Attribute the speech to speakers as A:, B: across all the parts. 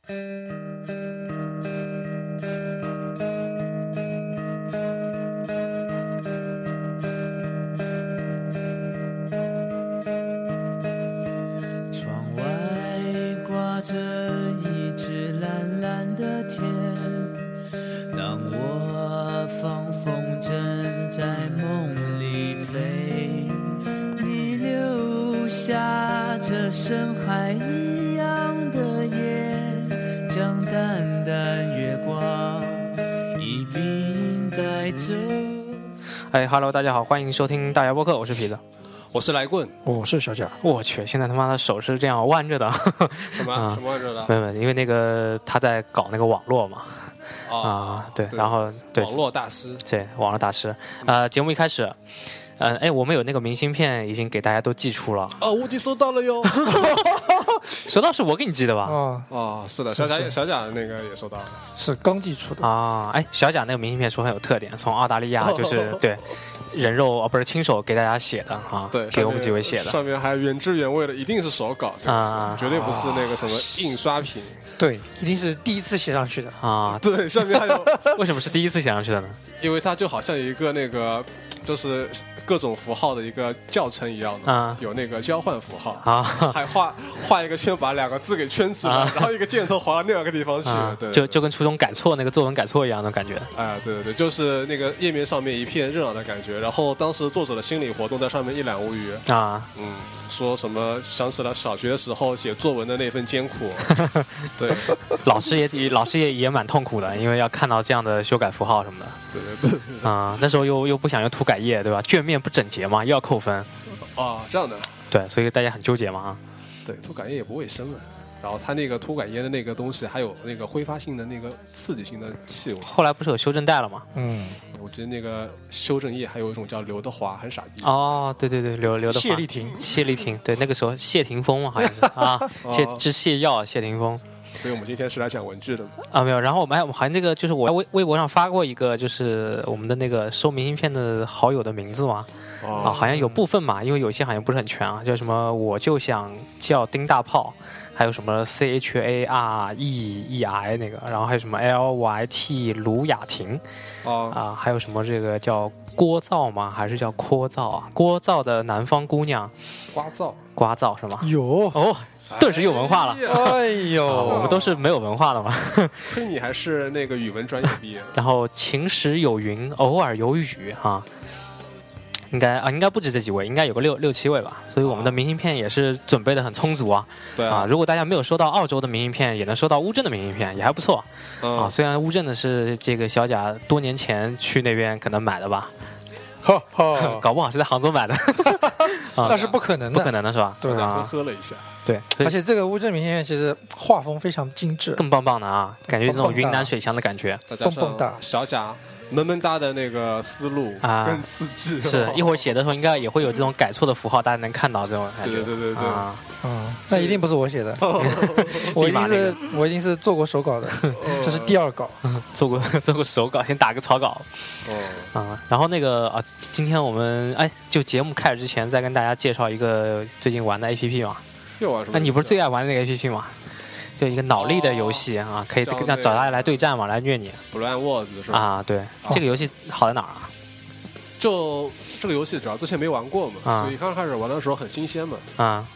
A: 窗外挂着一只蓝蓝的天，当我放风筝在梦里飞，你留下这深海一样的夜，将淡淡月光一并带走。
B: Hello， 大家好，欢迎收听大牙播客，我是痞子，
C: 我是来棍，
D: 我是小贾。
B: 我去，现在他妈的手是这样弯着的，
C: 什么什么弯着的？
B: 没，因为那个他在搞那个网络嘛，对，然后对，
C: 网络大师，
B: 对，网络大师。节目一开始，我们有那个明信片已经给大家都寄出了。
C: 我已经收到了哟。
B: 收到是我给你寄的吧？
C: 是的，小贾那个也收到了，
D: 是刚寄出的
B: 啊。小贾那个明信片说很有特点，从澳大利亚就是对人肉不是亲手给大家写的啊，
C: 对，
B: 给我们几位写的，
C: 上面还原汁原味的，一定是手稿，这个绝对不是那个什么印刷品，
D: 对，一定是第一次写上去的
B: 啊。
C: 对，上面还有
B: 为什么是第一次写上去的呢？
C: 因为它就好像一个那个就是各种符号的一个教程一样的，有那个交换符号啊，还画一个圈，把两个字给圈起来，然后一个箭头划到另外一个地方去，对，
B: 就跟初中改错那个作文改错一样的感觉。
C: 对，就是那个页面上面一片热闹的感觉，然后当时作者的心理活动在上面一览无余啊，说什么想起了小学的时候写作文的那份艰苦，对，
B: 老师也蛮痛苦的，因为要看到这样的修改符号什么的。
C: 对
B: 那时候又不想用涂改液，对吧？卷面不整洁嘛，又要扣分。
C: 这样的。
B: 对，所以大家很纠结嘛。
C: 对，涂改液也不卫生了。然后它那个涂改液的那个东西，还有那个挥发性的那个刺激性的气味。
B: 后来不是有修正带了吗？
C: 我记得那个修正液还有一种叫刘德华，很傻逼。
B: 对，刘德华。谢丽婷，对，那个时候谢霆锋嘛，好像是泻药谢霆锋。
C: 所以我们今天是来讲文具的
B: 没有。然后我们还那个，就是我在微博上发过一个，就是我们的那个收明信片的好友的名字嘛。好像有部分嘛，因为有些好像不是很全啊，叫什么我就想叫丁大炮，还有什么 CHAREEI 那个，然后还有什么 LYT 卢雅婷还有什么这个叫聒噪吗？还是叫聒噪啊？聒噪的南方姑娘，聒噪是吗？
D: 有
B: 顿时有文化了。
D: 哎呦，
B: 我们都是没有文化的嘛。
C: 亏你还是那个语文专业毕业。
B: 然后晴时有云，偶尔有雨哈。应该不止这几位，应该有个六七位吧。所以我们的明信片也是准备的很充足啊。
C: 对
B: 如果大家没有收到澳洲的明信片，也能收到乌镇的明信片，也还不错虽然乌镇的是这个小贾多年前去那边可能买的吧。搞不好是在杭州买的。
D: 那是不可能的，
B: 不可能的是吧？
C: 对喝了一下。
B: 对，
D: 而且这个乌镇明信片其实画风非常精致，
B: 更棒的啊，感觉那种云南水乡的感觉，
D: 蹦蹦哒。
C: 小贾闷哒的那个思路跟字迹，
B: 是一会儿写的时候应该也会有这种改错的符号，大家能看到这种感觉。
C: 对
D: 那一定不是我写的。我一定是做过手稿的，这是第二稿。
B: 做过手稿，先打个草稿。然后那个今天我们就节目开始之前再跟大家介绍一个最近玩的 APP 嘛。
C: 又玩什么？
B: 你不是最爱玩的那个 APP 吗？就一个脑力的游戏可以找大家来对战嘛，来虐你。
C: Brain Wars 是吧？
B: 对，这个游戏好在哪儿啊？
C: 就这个游戏主要之前没玩过嘛，所以刚开始玩的时候很新鲜嘛。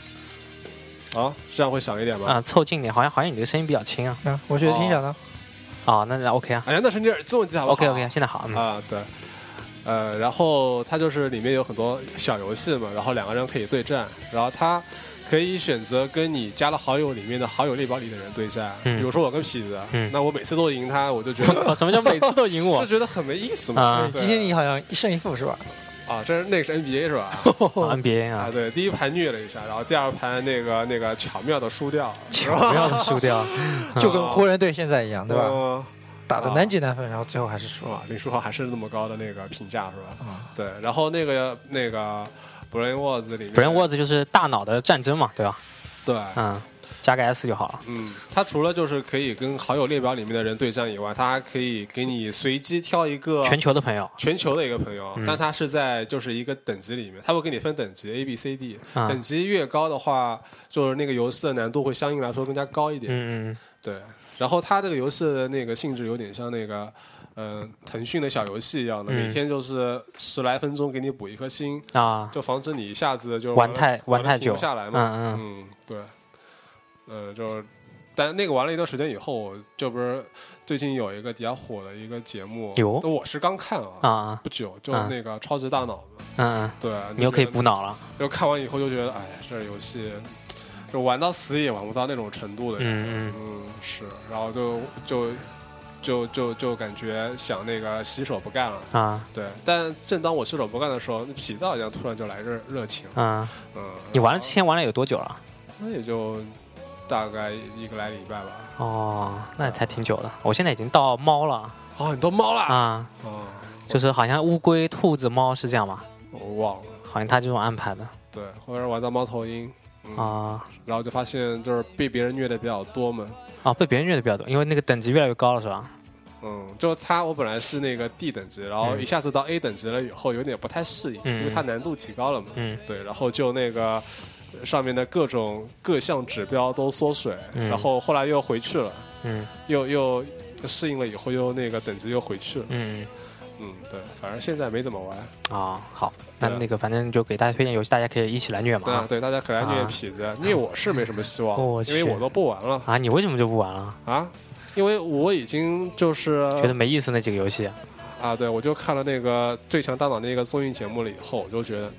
C: 这样会响一点吗？
B: 凑近点，好像你这个声音比较轻啊。
D: 我觉得挺响的。
B: 那 OK 啊。
C: 那是你耳机问题好不好
B: ？OK， 现在好。
C: 对。然后它就是里面有很多小游戏嘛，然后两个人可以对战，然后它可以选择跟你加了好友里面的好友列表里的人对战。比如说我跟痞子，那我每次都赢他，我就觉得
B: 什么叫每次都赢我？
C: 就觉得很没意思嘛。
D: 今天你好像1胜1负是吧？
C: 那个是 NBA 是吧
B: ？NBA
C: 对，第一盘虐了一下，然后第二盘那个巧妙的输掉，
D: 就跟湖人队现在一样，对吧？打的难解难分，然后最后还是输了。
C: 林书豪还是那么高的那个评价是吧？对，然后那个 Brain Wars 里面
B: ，Brain Wars 就是大脑的战争嘛，对吧？
C: 对，
B: 加个 S 就好了。
C: 它除了就是可以跟好友列表里面的人对战以外，它还可以给你随机挑一个
B: 全球的朋友，
C: 全球的一个朋友，但它是在就是一个等级里面，它会给你分等级 A、B、C、D，等级越高的话，就是那个游戏的难度会相应来说更加高一点。 对，然后它这个游戏的那个性质有点像那个。腾讯的小游戏一样的，每天就是10来分钟给你补一颗星
B: 啊，
C: 就防止你一下子就
B: 玩太久
C: 下来嘛。对，就，但那个玩了一段时间以后，就不是最近有一个比较火的一个节目，我是刚看啊，不久就那个超级大脑嘛，对，
B: 你又可以补脑了。
C: 就看完以后就觉得，哎，这游戏就玩到死也玩不到那种程度的，是，然后就感觉想那个洗手不干了啊，对，但正当我洗手不干的时候，那痞子好像突然就来热情啊，
B: 你之前玩了有多久了？
C: 那也就大概1个来礼拜吧。
B: 哦，那才挺久的。我现在已经到猫了。
C: 哦，你到猫了
B: 啊？就是好像乌龟、兔子、猫是这样吧？
C: 我忘了，
B: 好像他这种安排的。
C: 对，后来玩到猫头鹰啊，然后就发现就是被别人虐的比较多嘛。
B: 哦，被别人虐的比较多，因为那个等级越来越高了，是吧？
C: 就我本来是那个 D 等级，然后一下子到 A 等级了以后，有点不太适应，因为它难度提高了嘛。对，然后就那个上面的各项指标都缩水，然后后来又回去了，又适应了以后又那个等级又回去了。对，反正现在没怎么玩
B: 啊。好，那个反正就给大家推荐游戏，大家可以一起来虐嘛。
C: 对，大家可以来虐痞子，虐我是没什么希望，因为我都不玩了
B: 啊。你为什么就不玩了
C: 啊？因为我已经就是
B: 觉得没意思那几个游戏
C: 啊。对，我就看了那个《最强大脑》那个综艺节目了以后，我就觉得，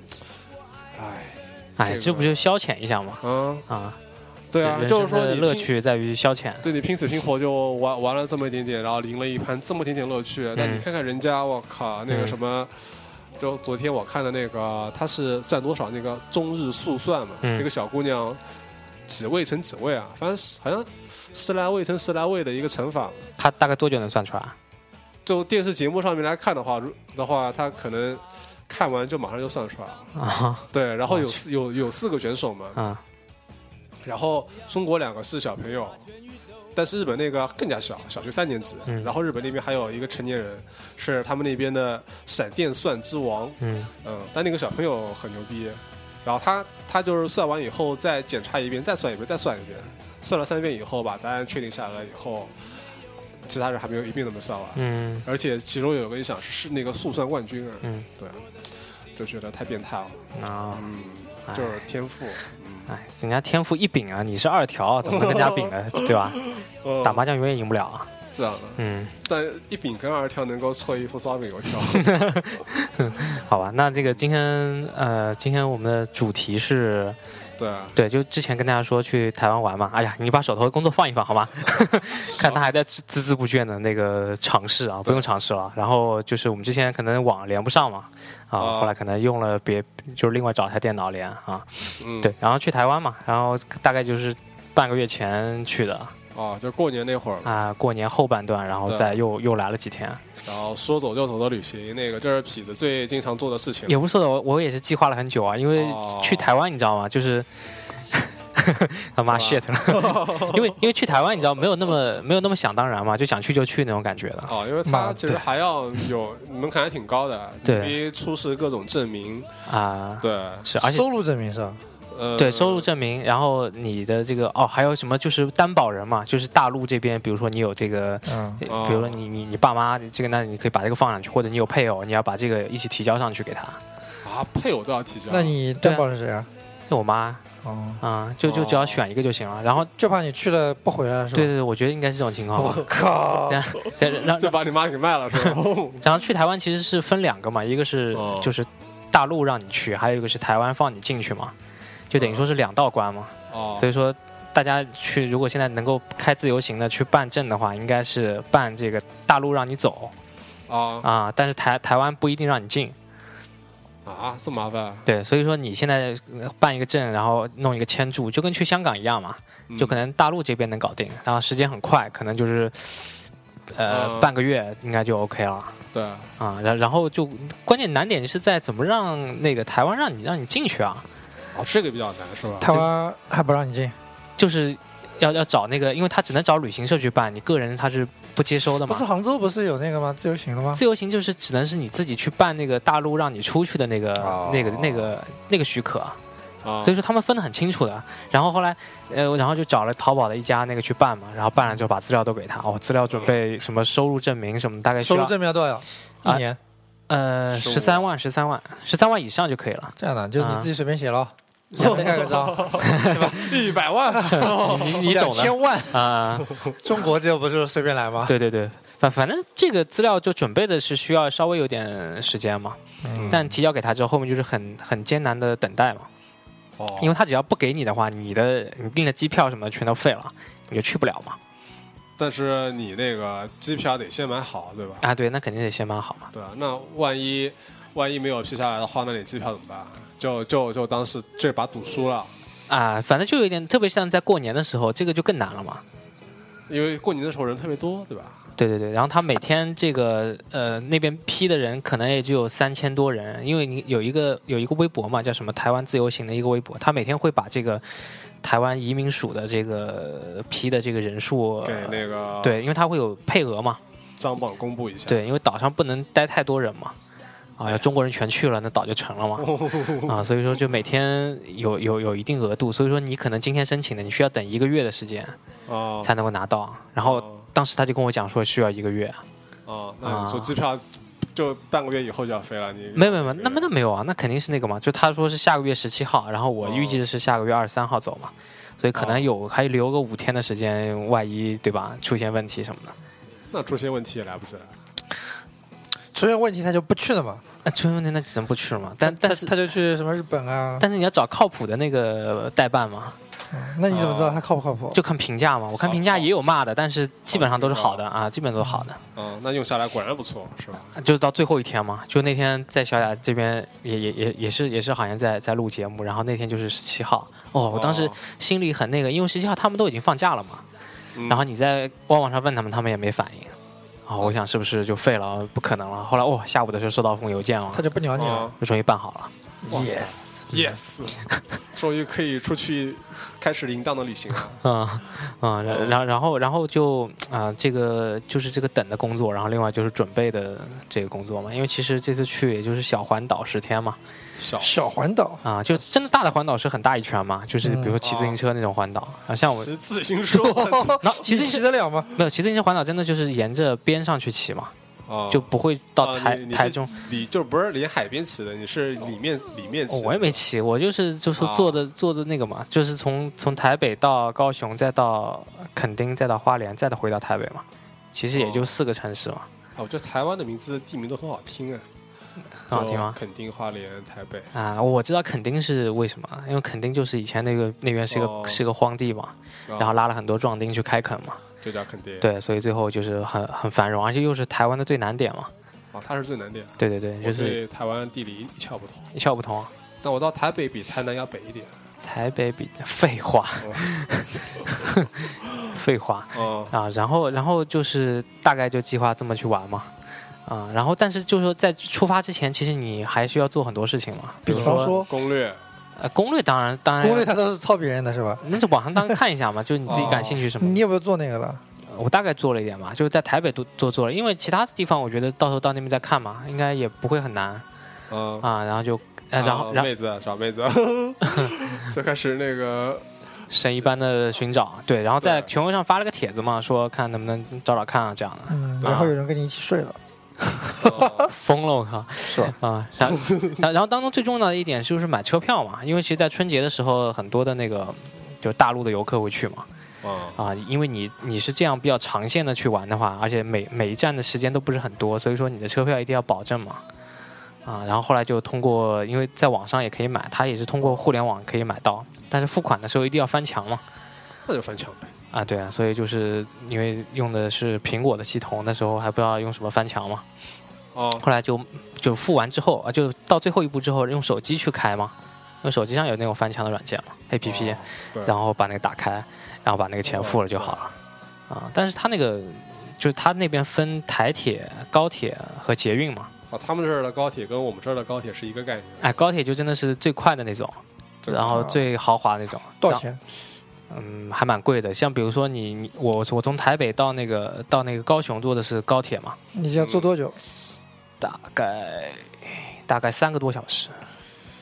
B: 这不就消遣一下吗？
C: 对啊，就是说你
B: 乐趣在于消遣。
C: 对，你拼死拼活就玩了这么一点点，然后赢了一盘这么一点点乐趣。但你看看人家，我靠，那个什么，就昨天我看的那个，他是算多少那个中日速算嘛？那个小姑娘几位乘几位啊？反正好像10来位乘10来位的一个乘法。
B: 他大概多久能算出来？
C: 就电视节目上面来看的话，他可能看完就马上就算出来了啊。对，然后有4个选手嘛。然后中国2个是小朋友，但是日本那个更加小，小学3年级。然后日本那边还有一个成年人，是他们那边的闪电算之王。但那个小朋友很牛逼，然后他就是算完以后再检查一遍，再算一遍，再算一遍，算了3遍以后把答案确定下来以后，其他人还没有一遍都没算完。而且其中有个印象是那个速算冠军。对，就觉得太变态了啊。就是天赋。
B: 人家天赋1饼啊，你是2条，怎么能跟人家饼呢？对吧？打麻将永远赢不了啊。
C: 这样的。但1饼跟2条能够凑一副烧饼油条。
B: 好吧，那这个今天我们的主题是。对，就之前跟大家说去台湾玩嘛，哎呀，你把手头的工作放一放好吗？看他还在孜孜不倦的那个尝试啊，不用尝试了。然后就是我们之前可能网连不上嘛，后来可能用了就是另外找台电脑连啊。对，然后去台湾嘛，然后大概就是半个月前去的。
C: 就过年那会儿
B: 啊，过年后半段，然后再又来了几天。
C: 然后说走就走的旅行，那个这是痞子最经常做的事情。
B: 也不是的，我也是计划了很久啊，因为去台湾你知道吗？就是他妈 shit 了，因为去台湾你知道没有那么想当然嘛，就想去就去那种感觉的。
C: 因为他其实还要有门槛还挺高的，对，出示各种证明啊，对，
B: 是而且
D: 收入证明是吧？
B: 对，收入证明，然后你的这个还有什么就是担保人嘛，就是大陆这边，比如说你有这个，比如说你爸妈这个，那你可以把这个放上去，或者你有配偶，你要把这个一起提交上去给他。
C: 配偶都要提交？
D: 那你担保是谁啊？
B: 是我妈。就只要选一个就行了，然后
D: 就怕你去了不回来是吧？
B: 对，我觉得应该是这种情况。
D: 我靠！
C: 就把你妈给卖了是吧？
B: 然后去台湾其实是分2个嘛，一个是就是大陆让你去，还有一个是台湾放你进去嘛。就等于说是2道关嘛，所以说大家去如果现在能够开自由行的去办证的话，应该是办这个大陆让你走，但是台湾不一定让你进，
C: 这么麻烦？
B: 对，所以说你现在办一个证，然后弄一个签注，就跟去香港一样嘛，就可能大陆这边能搞定，然后时间很快，可能就是半个月应该就 OK 了。
C: 对
B: 然后就关键难点是在怎么让那个台湾让你进去啊。
C: 这个比较难是吧？
D: 台湾还不让你进，
B: 就是要找那个，因为他只能找旅行社去办，你个人他是不接收的嘛。
D: 不是杭州不是有那个吗？自由行的吗？
B: 自由行就是只能是你自己去办那个大陆让你出去的那个许可， 所以说他们分得很清楚的。然后后来，然后就找了淘宝的一家那个去办嘛，然后办了之后把资料都给他，资料准备什么收入证明什么，大概需要
D: 收入证明要多少？一年
B: ？13万以上就可以了。
D: 这样的，就是你自己随便写了。再盖个章，对吧
C: ？100万，
B: 你懂的。
D: 2000万啊！中国这不是随便来吗？
B: 对对对，反正这个资料就准备的是需要稍微有点时间嘛，但提交给他之后，后面就是很艰难的等待嘛。因为他只要不给你的话，你订的机票什么全都废了，你就去不了嘛。
C: 但是你那个机票得先买好，对吧？
B: 啊，对，那肯定得先买好嘛。
C: 对啊，那万一没有批下来的话，那你机票怎么办？就当是这把赌输了
B: 啊！反正就有点，特别像在过年的时候，这个就更难了嘛。
C: 因为过年的时候人特别多，对吧？
B: 对对对，然后他每天这个那边批的人可能也就有3000多人，因为你有一个微博嘛，叫什么台湾自由行的一个微博，他每天会把这个台湾移民署的这个批的这个人数
C: 给那个
B: 对，因为他会有配额嘛，
C: 张榜公布一下。
B: 对，因为岛上不能待太多人嘛。要中国人全去了，那岛就成了嘛。所以说就每天有一定额度，所以说你可能今天申请的，你需要等1个月的时间才能够拿到。然后当时他就跟我讲说需要1个月。
C: 那你说机票就半个月以后就要飞了？你
B: 没有，那没有啊，那肯定是那个嘛，就他说是下个月17号，然后我预计的是下个月23号走嘛，所以可能还留个5天的时间，万一对吧出现问题什么的。
C: 那出现问题也来不及了。
D: 出现问题他就不去了嘛？
B: 出现问题那只能不去了嘛？但是
D: 他就去什么日本啊？
B: 但是你要找靠谱的那个代办嘛。
D: 那你怎么知道他靠不靠谱？
B: 就看评价嘛。我看评价也有骂的，但是基本上都是好的啊，基本都是好的。
C: 那用下来果然不错，是吧？
B: 就是到最后一天嘛，就那天在小雅这边也是好像在录节目，然后那天就是17号。我当时心里很那个，因为17号他们都已经放假了嘛。然后你在官网上问他们，他们也没反应。我想是不是就废了？不可能了。后来下午的时候收到封邮件了，
D: 他就不鸟你了，
B: 就终于办好了。
C: Yes， 终于可以出去开始淫荡的旅行了。
B: 然后就这个就是这个等的工作，然后另外就是准备的这个工作嘛。因为其实这次去也就是小环岛10天嘛。
D: 小环岛
B: 就真的大的环岛是很大一圈嘛，就是比如说骑自行车那种环岛。像我
C: 骑自行车，
D: 骑得了吗？
B: 没有，骑自行车环岛真的就是沿着边上去骑嘛。就不会到台中，
C: 你就不是离海边骑的，你是里面骑。
B: 我也没骑，我就是坐的那个嘛，就是从台北到高雄，再到垦丁，再到花莲，再回到台北嘛。其实也就4个城市嘛。
C: 我觉得台湾的地名都很好听啊。
B: 很好听吗？
C: 垦丁、花莲、台北
B: 我知道垦丁是为什么，因为垦丁就是以前那边是个荒地嘛，然后拉了很多壮丁去开垦嘛。
C: 就叫垦丁。
B: 对，所以最后就是很繁荣，而且又是台湾的最南点嘛。
C: 它是最南点。
B: 对对对，就是
C: 对台湾地理一窍不通。
B: 一窍不通。
C: 那我到台北比台南要北一点。
B: 台北比废话，废话。然后就是大概就计划这么去玩嘛。然后但是就是说在出发之前，其实你还需要做很多事情嘛，
D: 比方说
C: 攻略。
B: 攻略当然，
D: 攻略它都是抄别人的是吧？
B: 那就网上当看一下嘛，就你自己感兴趣什么。
D: 你有没有做那个了？
B: 我大概做了一点嘛，就是在台北做了，因为其他地方我觉得到时候到那边再看嘛，应该也不会很难。然后就
C: 妹子找妹子，就开始那个
B: 神一般的寻找。对，然后在群微上发了个帖子嘛，说看能不能找看啊这样的。
D: 然后有人跟你一起睡了。
B: 疯了我靠！
D: 是吧？
B: 然后当中最重要的一点就是买车票嘛，因为其实，在春节的时候，很多的那个就大陆的游客会去嘛。因为你是这样比较长线的去玩的话，而且每一站的时间都不是很多，所以说你的车票一定要保证嘛。然后后来就通过，因为在网上也可以买，它也是通过互联网可以买到，但是付款的时候一定要翻墙嘛。
C: 那就翻墙呗。
B: 对啊，所以就是因为用的是苹果的系统，那时候还不知道用什么翻墙嘛。后来就付完之后就到最后一步之后，用手机去开嘛，因为手机上有那种翻墙的软件嘛 ，APP，然后把那个打开，然后把那个钱付了就好了。但是他那个就是他那边分台铁、高铁和捷运嘛。
C: 他们这儿的高铁跟我们这儿的高铁是一个概念。
B: 高铁就真的是最快的那种，然后最豪华那种。
D: 多少钱？
B: 还蛮贵的。像比如说我从台北到那个高雄坐的是高铁嘛。
D: 你要坐多久？
B: 大概3个多小时。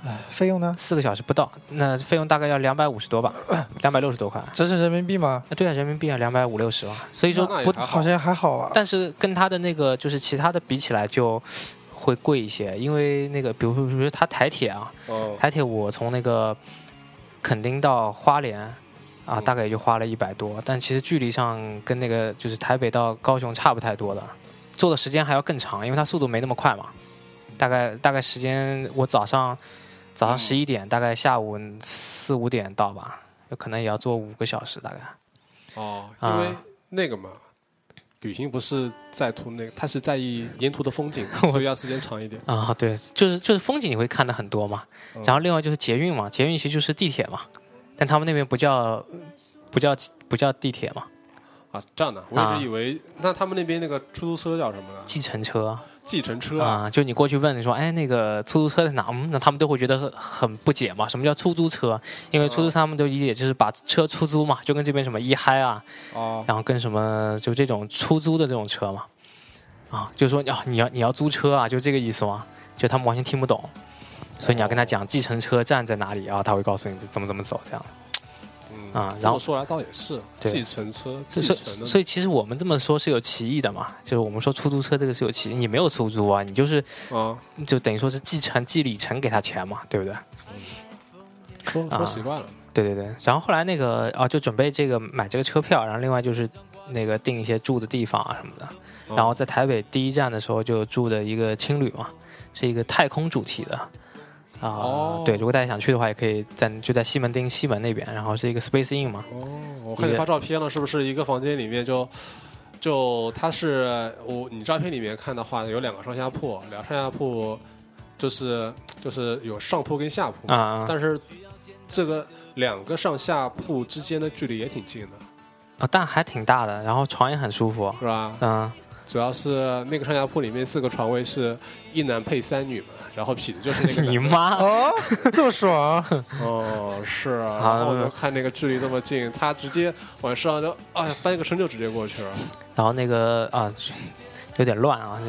D: 费用呢
B: ？4个小时不到，那费用大概要250多吧，260多块。
D: 这是人民币吗？
B: 对啊，人民币啊，250-260吧。所以说不
D: 好像还好啊。
B: 但是跟它的那个就是其他的比起来就会贵一些，因为那个比如说它台铁啊，台铁我从那个垦丁到花莲啊，大概也就花了100多，但其实距离上跟那个就是台北到高雄差不太多的，坐的时间还要更长，因为它速度没那么快嘛。大概时间我早上11点，大概下午4-5点到吧，有可能也要坐5个小时大概。
C: 因为那个嘛，旅行不是在图那个，它是在意沿途的风景，所以要时间长一点。
B: 对，就是风景你会看的很多嘛。然后另外就是捷运嘛，捷运其实就是地铁嘛，但他们那边不叫地铁嘛。
C: 这样的，我一直以为那他们那边那个出租车叫什么呢？
B: 计程车。
C: 计程车啊，
B: 就你过去问你说，那个出租车在哪？那他们都会觉得很不解嘛。什么叫出租车？因为出租车他们都理解就是把车出租嘛，就跟这边什么1嗨啊，然后跟什么就这种出租的这种车嘛，就是说你要租车啊，就这个意思嘛。就他们完全听不懂，所以你要跟他讲计程车站在哪里啊，他会告诉你怎么走这样。
C: 然后说来倒也是计程车，
B: 所以其实我们这么说是有歧义的嘛，就是我们说出租车这个是有歧义，你没有出租啊，你就是就等于说是计里程给他钱嘛，对不对？
C: 说习惯了。
B: 对，然后后来那个就准备买这个车票，然后另外就是那个订一些住的地方啊什么的，然后在台北第一站的时候就住的一个青旅嘛，是一个太空主题的。对，如果大家想去的话，也可以就在西门町西门那边，然后是一个 Space Inn 嘛。
C: 我看你发照片了，是不是一个房间里面就它是你照片里面看的话，有2个上下铺，就是有上铺跟下铺但是这个2个上下铺之间的距离也挺近的
B: 但还挺大的，然后床也很舒服，
C: 是吧？主要是那个上下铺里面4个床位是1男配3女嘛。然后痞子就是那个
B: 你妈
D: 这么爽
C: 是啊，然后我就看那个距离这么近，他直接晚上就翻一个身就直接过去了。
B: 然后那个有点乱啊，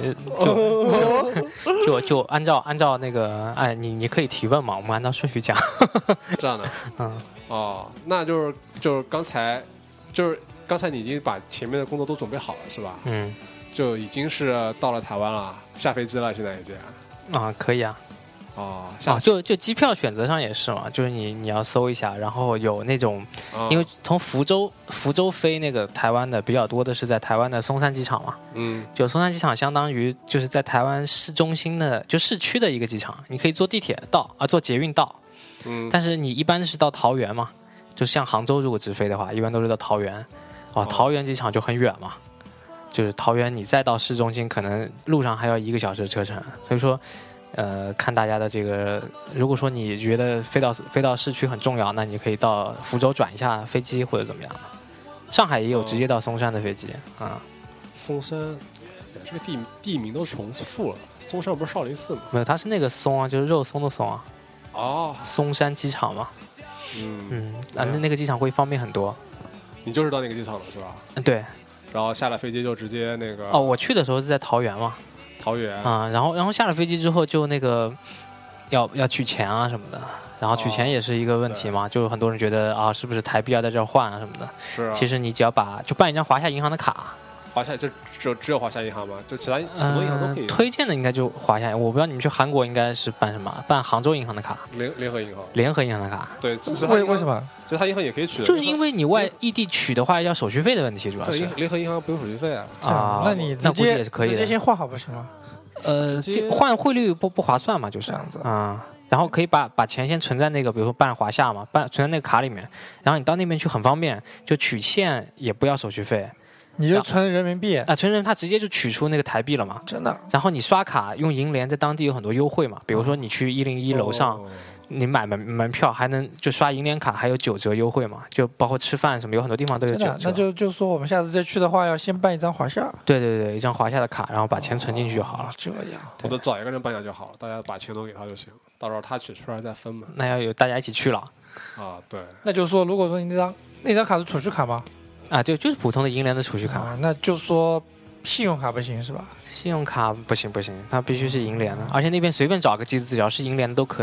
B: 就按照那个你可以提问嘛，我们按照顺序讲。
C: 这样的，那就是刚才你已经把前面的工作都准备好了是吧？就已经是到了台湾了，下飞机了，现在已经。
B: 可以啊，就机票选择上也是嘛，就是你要搜一下，然后有那种，因为从福州飞那个台湾的比较多的是在台湾的松山机场嘛，就松山机场相当于就是在台湾市中心的就市区的一个机场，你可以坐地铁到坐捷运到，但是你一般是到桃园嘛，就像杭州如果直飞的话，一般都是到桃园，桃园机场就很远嘛。就是桃园，你再到市中心，可能路上还要1个小时的车程。所以说，看大家的这个，如果说你觉得飞到市区很重要，那你可以到福州转一下飞机或者怎么样的。上海也有直接到松山的飞机
C: 松山，这个地名都重复了。松山不是少林寺吗？
B: 没有，它是那个松啊，就是肉松的松啊。松山机场嘛。那个机场会方便很多。
C: 你就是到那个机场了是吧？
B: 对。
C: 然后下了飞机就直接那个
B: 我去的时候是在桃园嘛，然后下了飞机之后就那个要取钱啊什么的，然后取钱也是一个问题嘛，就很多人觉得是不是台币要在这儿换啊什么的，
C: 是
B: 其实你只要办一张华夏银行的卡，
C: 华夏就只有华夏银行吗？就其他很多银行都可以
B: 推荐的应该就华夏，我不知道你们去韩国应该是办什么，办杭州银行的卡，
C: 联合银行
B: 的卡，
C: 对，
D: 为什么？
C: 其他银行也可以取的，
B: 就是因为你异地取的话要手续费的问题，主要是
C: 联合银行不用手续费
D: 那你
B: 那估计也是可以的，
D: 直接先换好不行吗？
B: 换汇率不划算嘛，就是
D: 这样子
B: 然后可以把钱先存在那个，比如说办华夏嘛，存在那个卡里面，然后你到那边去很方便，就取现也不要手续费。
D: 你就存人民币
B: 存人他直接就取出那个台币了嘛，
D: 真的。
B: 然后你刷卡用银联在当地有很多优惠嘛，比如说你去101楼上，你买门票还能就刷银联卡还有9折优惠嘛，就包括吃饭什么有很多地方都有9折。
D: 那就说我们下次再去的话要先办一张华夏。
B: 对，一张华夏的卡，然后把钱存进去就好了。
D: 这样，
C: 我都找一个人办下就好了，大家把钱都给他就行，到时候他取出来再分嘛。
B: 那要有大家一起去了
C: 对。
D: 那就是说，如果说你那张卡是储蓄卡吗？
B: 就是普通的银联的储蓄卡
D: 那就说信用卡不行是吧？
B: 信用卡不行，它必须是银联的，而且那边随便找个机子只要是银联的都可以。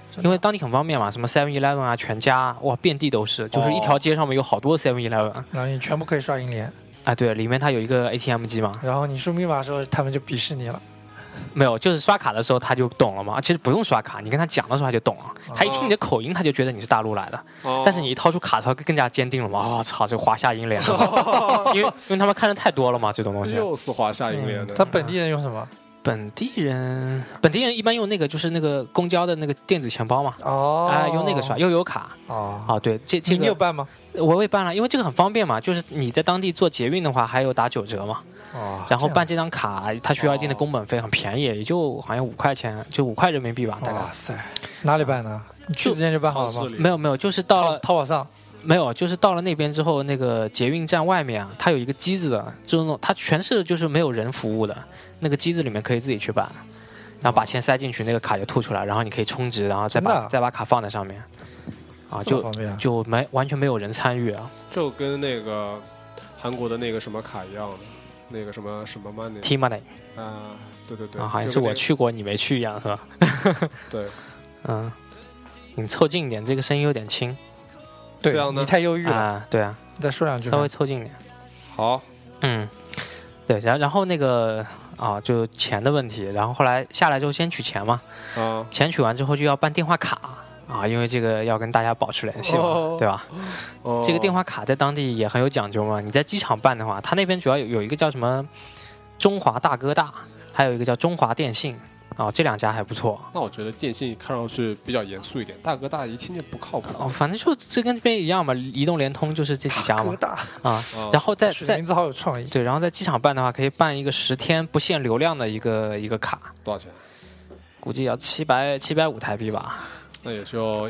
B: 因为当地很方便嘛，什么 7-Eleven 啊、全家啊，哇，遍地都是，就是一条街上面有好多 7-Eleven，
D: 然后你全部可以刷银联。
B: 啊，对，里面它有一个 ATM 机嘛。
D: 然后你输密码的时候，他们就鄙视你了。
B: 没有，就是刷卡的时候他就懂了嘛。其实不用刷卡，你跟他讲的时候他就懂了。他一听你的口音，他就觉得你是大陆来的。但是你一掏出卡钞，更加坚定了嘛。哦，操，这华夏银联，因为他们看的太多了嘛，这种东西。
C: 又是华夏银联的。
D: 他本地人用什么？
B: 本地人一般用那个，就是那个公交的那个电子钱包嘛。用那个刷，又有卡。对，这个
D: 你有办吗？
B: 我也办了，因为这个很方便嘛。就是你在当地做捷运的话，还有打9折嘛。然后办这张卡，它需要一定的工本费，很便宜，也就好像5块钱，就5块人民币吧，大概。
D: 哇塞，哪里办的？你去之前就办好了吗？
B: 没有，就是到了
D: 淘宝上。
B: 没有，就是到了那边之后，那个捷运站外面啊，它有一个机子的，就是那种它全是就是没有人服务的，那个机子里面可以自己去办，然后把钱塞进去，那个卡就吐出来，然后你可以充值，然后再把卡放在上面。就完全没有人参与啊，
C: 就跟那个韩国的那个什么卡一样的，那个什么 money
B: T money
C: 啊，对，
B: 好像是我去过你没去一样是吧？
C: 对，
B: 你凑近一点，这个声音有点轻。
D: 对，你太忧郁了
B: 啊！对啊，
D: 你再说两句，
B: 稍微凑近点。
C: 好，
B: 对，然后那个就钱的问题，然后后来下来之后先取钱嘛，钱取完之后就要办电话卡。因为这个要跟大家保持联系嘛，对吧？这个电话卡在当地也很有讲究嘛。你在机场办的话，它那边主要有一个叫什么中华大哥大，还有一个叫中华电信这2家还不错。
C: 那我觉得电信看上去比较严肃一点，大哥大一听就不靠谱。
B: 反正就这跟这边一样嘛，移动、联通就是这几家嘛。然后在
D: 名字好有创意。
B: 对，然后在机场办的话，可以办一个10天不限流量的一个卡。
C: 多少钱？
B: 估计要750台币吧。
C: 那也就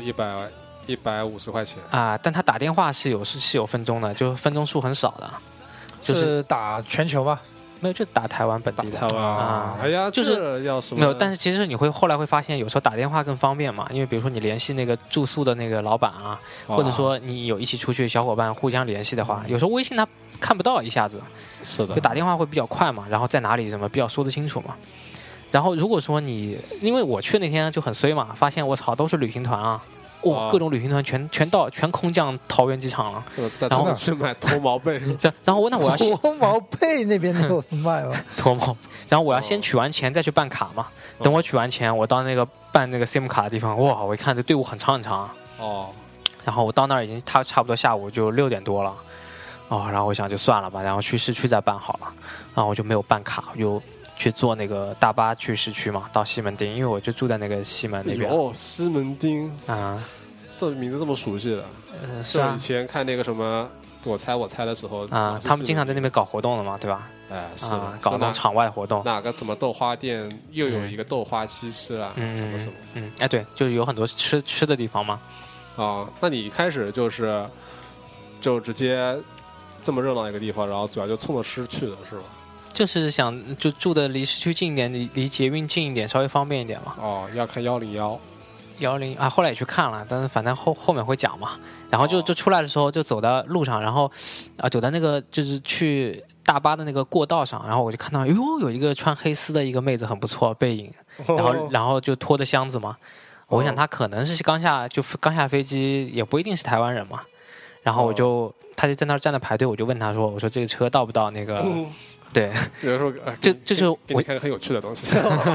C: 150块钱
B: 但他打电话是有分钟的，就分钟数很少的。
D: 就是打全球吗？
B: 没有，就打台湾本地的。
C: 台湾哎呀，
B: 就是
C: 要什么？
B: 没有，但是其实你后来会发现，有时候打电话更方便嘛，因为比如说你联系那个住宿的那个老板或者说你有一起出去小伙伴互相联系的话，有时候微信他看不到一下子，
C: 是的，
B: 就打电话会比较快嘛，然后在哪里比较说得清楚嘛。然后如果说因为我去那天就很衰嘛，发现我操都是旅行团各种旅行团全空降桃园机场了，
C: 然后去买脱毛被，
B: 然后我要
D: 脱毛被那边有卖吗？
B: 脱毛，然后我要先取完钱再去办卡嘛。等我取完钱，我到那个办那个 SIM 卡的地方，哇，我一看这队伍很长很长然后我到那儿已经差不多下午就6点多了然后我想就算了吧，然后去市区再办好了，然后我就没有办卡，我就去坐那个大巴去市区嘛，到西门町，因为我就住在那个西门那边。
C: 西门町这名字这么熟悉的。
B: 是啊，
C: 以前看那个什么我猜的时候
B: 他们经常在那边搞活动的嘛，对吧？
C: 是
B: 搞那种场外活动。
C: 哪个什么豆花店又有一个豆花西施什么
B: 对，就是有很多吃的地方嘛。
C: 那你一开始就直接这么热闹一个地方，然后主要就冲着吃去的是吧？
B: 就是想就住的离市区近一点，离捷运近一点，稍微方便一点嘛。
C: 要看101
B: 后来也去看了，但是反正后面会讲嘛。然后就出来的时候就走到路上，然后走在那个就是去大巴的那个过道上，然后我就看到有一个穿黑丝的一个妹子很不错背影，然后就拖着箱子嘛。我想她可能是刚下飞机，也不一定是台湾人嘛。然后她就在那儿站着排队，我就问她说：“我说这个车到不到那个？”对，
C: 比如说，
B: 这就是
C: 给你看个很有趣的东西。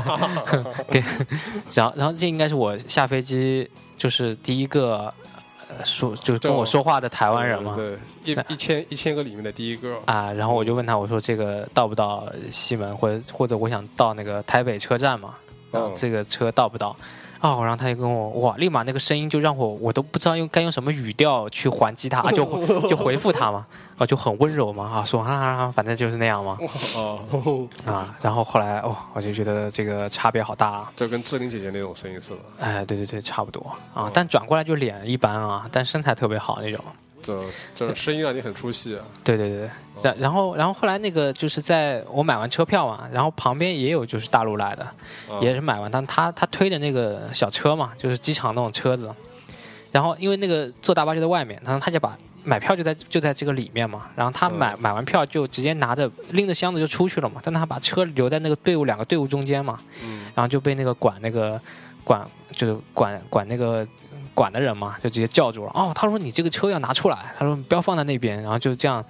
B: 然后这应该是我下飞机就是第一个就是跟我说话的台湾人嘛。
C: 对，1000个里面的第一个
B: 然后我就问他，我说这个到不到西门，或者我想到那个台北车站嘛，这个车到不到？然后他就跟我立马那个声音就让我都不知道该用什么语调去还击他，就回复他嘛，就很温柔嘛，说反正就是那样嘛，然后后来我就觉得这个差别好大
C: 就跟志玲姐姐那种声音似的。
B: 对，差不多但转过来就脸一般但身材特别好那种。
C: 就声音让你很出戏
B: 对，然后后来那个就是在我买完车票嘛，然后旁边也有就是大陆来的，也是买完，但他推的那个小车嘛，就是机场那种车子，然后因为那个坐大巴就在外面，他就把买票就在这个里面嘛，然后他买完票就直接拎着箱子就出去了嘛，但他把车留在那个2个队伍中间嘛，然后就被那个管管那个管的人嘛，就直接叫住了。哦，他说你这个车要拿出来，他说不要放在那边，然后就这样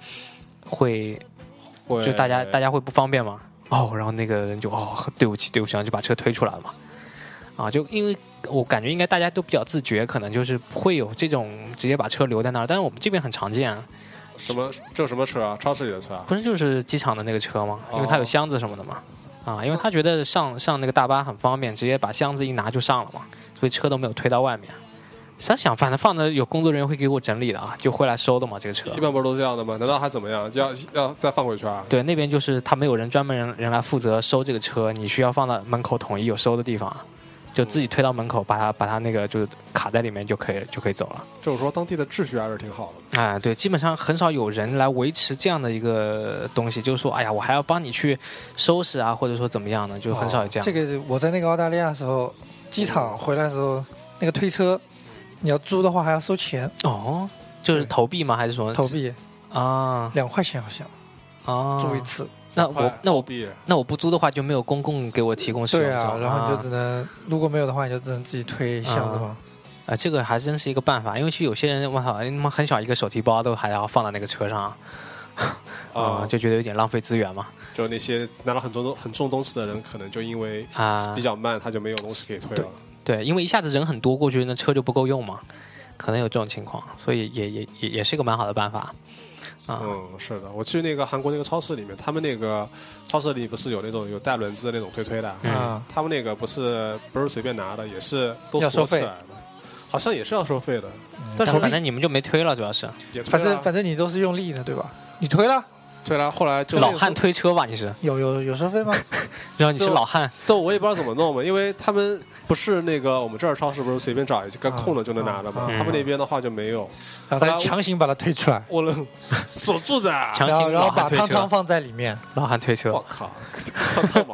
B: 就大家会不方便嘛。哦，然后那个人就对不起，然后就把车推出来了嘛。啊，就因为我感觉应该大家都比较自觉，可能就是不会有这种直接把车留在那儿，但是我们这边很常见。
C: 这什么车啊？超市里的车啊？
B: 不是，就是机场的那个车吗？因为它有箱子什么的嘛。啊，因为他觉得上那个大巴很方便，直接把箱子一拿就上了嘛，所以车都没有推到外面。想反正放着有工作人员会给我整理的啊，就会来收的嘛，这个车。
C: 一般不是都这样的吗？难道还怎么样？要再放回去啊？
B: 对，那边就是他没有专门人来负责收这个车，你需要放到门口统一有收的地方。就自己推到门口，把它那个就是卡在里面就可以走了。
C: 就是说，当地的秩序还是挺好的。
B: 哎，对，基本上很少有人来维持这样的一个东西，就是说，哎呀，我还要帮你去收拾啊，或者说怎么样呢，就很少有这样。
D: 这个我在那个澳大利亚的时候，机场回来的时候，那个推车，你要租的话还要收钱。
B: 哦，就是投币吗？还是什么？
D: 投币
B: 啊
D: ，2块钱好像。
B: 啊，
D: 租一次。
B: 那我不租的话就没有公共给我提供使用。
D: 对啊，然后你就只能，如果没有的话，你就只能自己推箱子嘛。
B: 这个还真是一个办法，因为有些人我操，他妈很小一个手提包都还要放到那个车上，就觉得有点浪费资源嘛。
C: 就那些拿了很重东西的人，可能就因为比较慢，他就没有东西可以推了。
B: 对，因为一下子人很多过去，那车就不够用嘛，可能有这种情况，所以也是一个蛮好的办法。
C: 是的，我去那个韩国那个超市里面，他们那个超市里不是有那种有带轮子的那种推的，他们那个不是随便拿的，也是都锁起来的，好像也是要收费的。
B: 但反正你们就没推了，主要是。
D: 反正你都是用力的，对吧？你推了，
C: 后来就
B: 老汉推车吧？你是
D: 有收费吗？
B: 然后你是老汉，
C: 我也不知道怎么弄嘛，因为他们不是那个我们这儿超市不是随便找一个空的就能拿的嘛，他们那边的话就没有，
D: 然后他强行把它推出来，
C: 我能锁住的，
B: 强行
D: 然后把汤汤放在里面，
B: 老汉推车，
C: 我靠，汤汤嘛，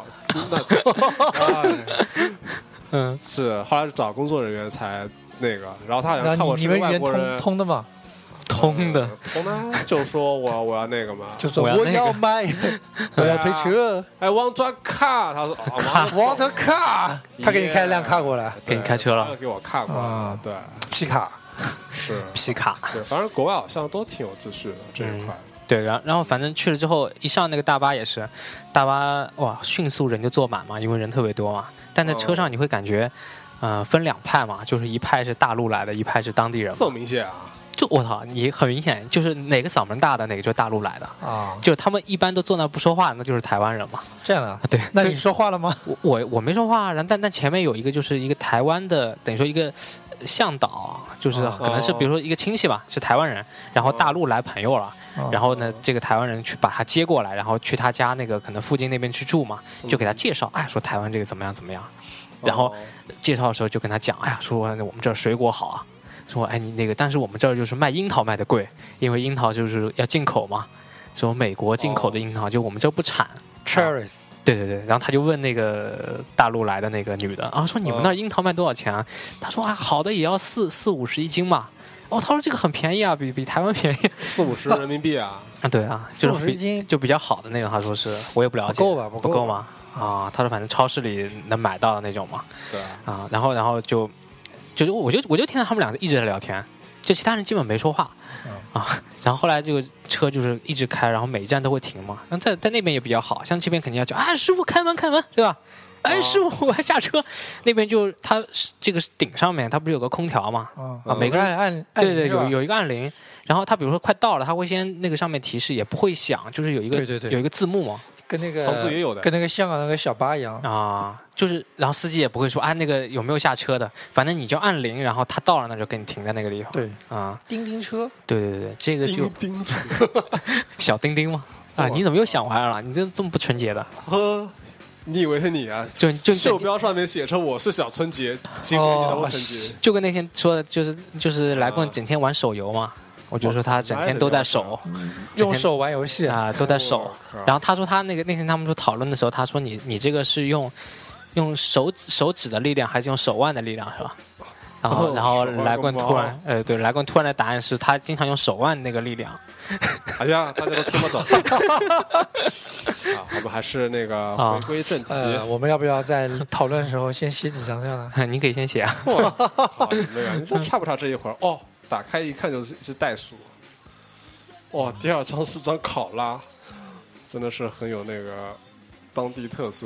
C: 是后来找工作人员才那个，然后他好像看我是外国人，
D: 通的嘛。
B: 通的，
C: 就说我要那个嘛，
D: 就说我要买，我要推车
C: ，I want a car， 他说
D: want a car， 他给你开一辆卡过来，
B: 给你开车了，
C: 给我卡过来，对，
D: 皮卡
C: 是
B: 皮卡，
C: 对，反正国外好像都挺有秩序的这一块。
B: 对，然后反正去了之后，一上那个大巴也是，大巴哇，迅速人就坐满嘛，因为人特别多嘛。但在车上你会感觉，分2派嘛，就是一派是大陆来的，一派是当地人。
C: 这么明显啊！
B: 就我操，你很明显就是哪个嗓门大的，哪个就是大陆来的
D: 啊。
B: 就是他们一般都坐那不说话，那就是台湾人嘛。
D: 这样啊？
B: 对。
D: 那你说话了吗？
B: 我没说话，然后但前面有一个就是一个台湾的，等于说一个向导，就是可能是比如说一个亲戚吧，是台湾人，然后大陆来朋友了。然后呢，这个台湾人去把他接过来，然后去他家那个可能附近那边去住嘛，就给他介绍，哎，说台湾这个怎么样怎么样。然后介绍的时候就跟他讲，哎呀，说我们这儿水果好啊，说哎你那个，但是我们这儿就是卖樱桃卖的贵，因为樱桃就是要进口嘛，说美国进口的樱桃就我们这儿不产
D: ，cherries。
B: 对，然后他就问那个大陆来的那个女的啊，说你们那儿樱桃卖多少钱啊？他说啊，好的也要40-50一斤嘛。哦，他说这个很便宜啊，比台湾便宜
C: ，40-50人民币啊。
B: 对啊，就是
D: 一斤
B: 就比较好的那个，他说是我也不了解，不够吗？啊，他说反正超市里能买到的那种嘛。
C: 对
B: 啊，然后就我就听到他们两个一直在聊天，就其他人基本没说话。然后后来这个车就是一直开，然后每一站都会停嘛。然后在那边也比较好，像这边肯定要叫啊师傅开门，对吧？哎，师傅，我要下车。那边就它这个顶上面，它不是有个空调嘛？每个人
D: 按
B: 对，有一个按铃。然后它比如说快到了，它会先那个上面提示，也不会响，就是有一个有一个字幕嘛，
D: 跟那个
C: 杭州也有的，
D: 跟那个香港那个小巴一样
B: 啊。就是然后司机也不会说那个有没有下车的，反正你就按铃，然后他到了那就给你停在那个地方。
D: 对
B: 啊，
D: 叮叮车。
B: 对，这个就
C: 叮叮车，
B: 小叮叮嘛。你怎么又想回来了？你这么不纯洁的。
C: 你以为是你啊？
B: 就
C: 袖标上面写着我是小春节，今天你的我春节。
B: 就跟那天说的，就是来过整天玩手游嘛。我就说他整天都在手，
D: 用手玩游戏
B: 啊，都在手。然后他说他那天他们说讨论的时候，他说你这个是用手指的力量还是用手腕的力量是吧？ 然后来棍突然，对，来棍突然的答案是他经常用手腕那个力量。
C: 哎呀，大家都听不懂。我们还是那个回归正题。
D: 我们要不要在讨论的时候先写几张这样的？
B: 你可以先写啊。
C: 好，没有，你说差不差这一会儿？哦，打开一看就是一只袋鼠。哇，第2张是张考拉，真的是很有那个当地特色。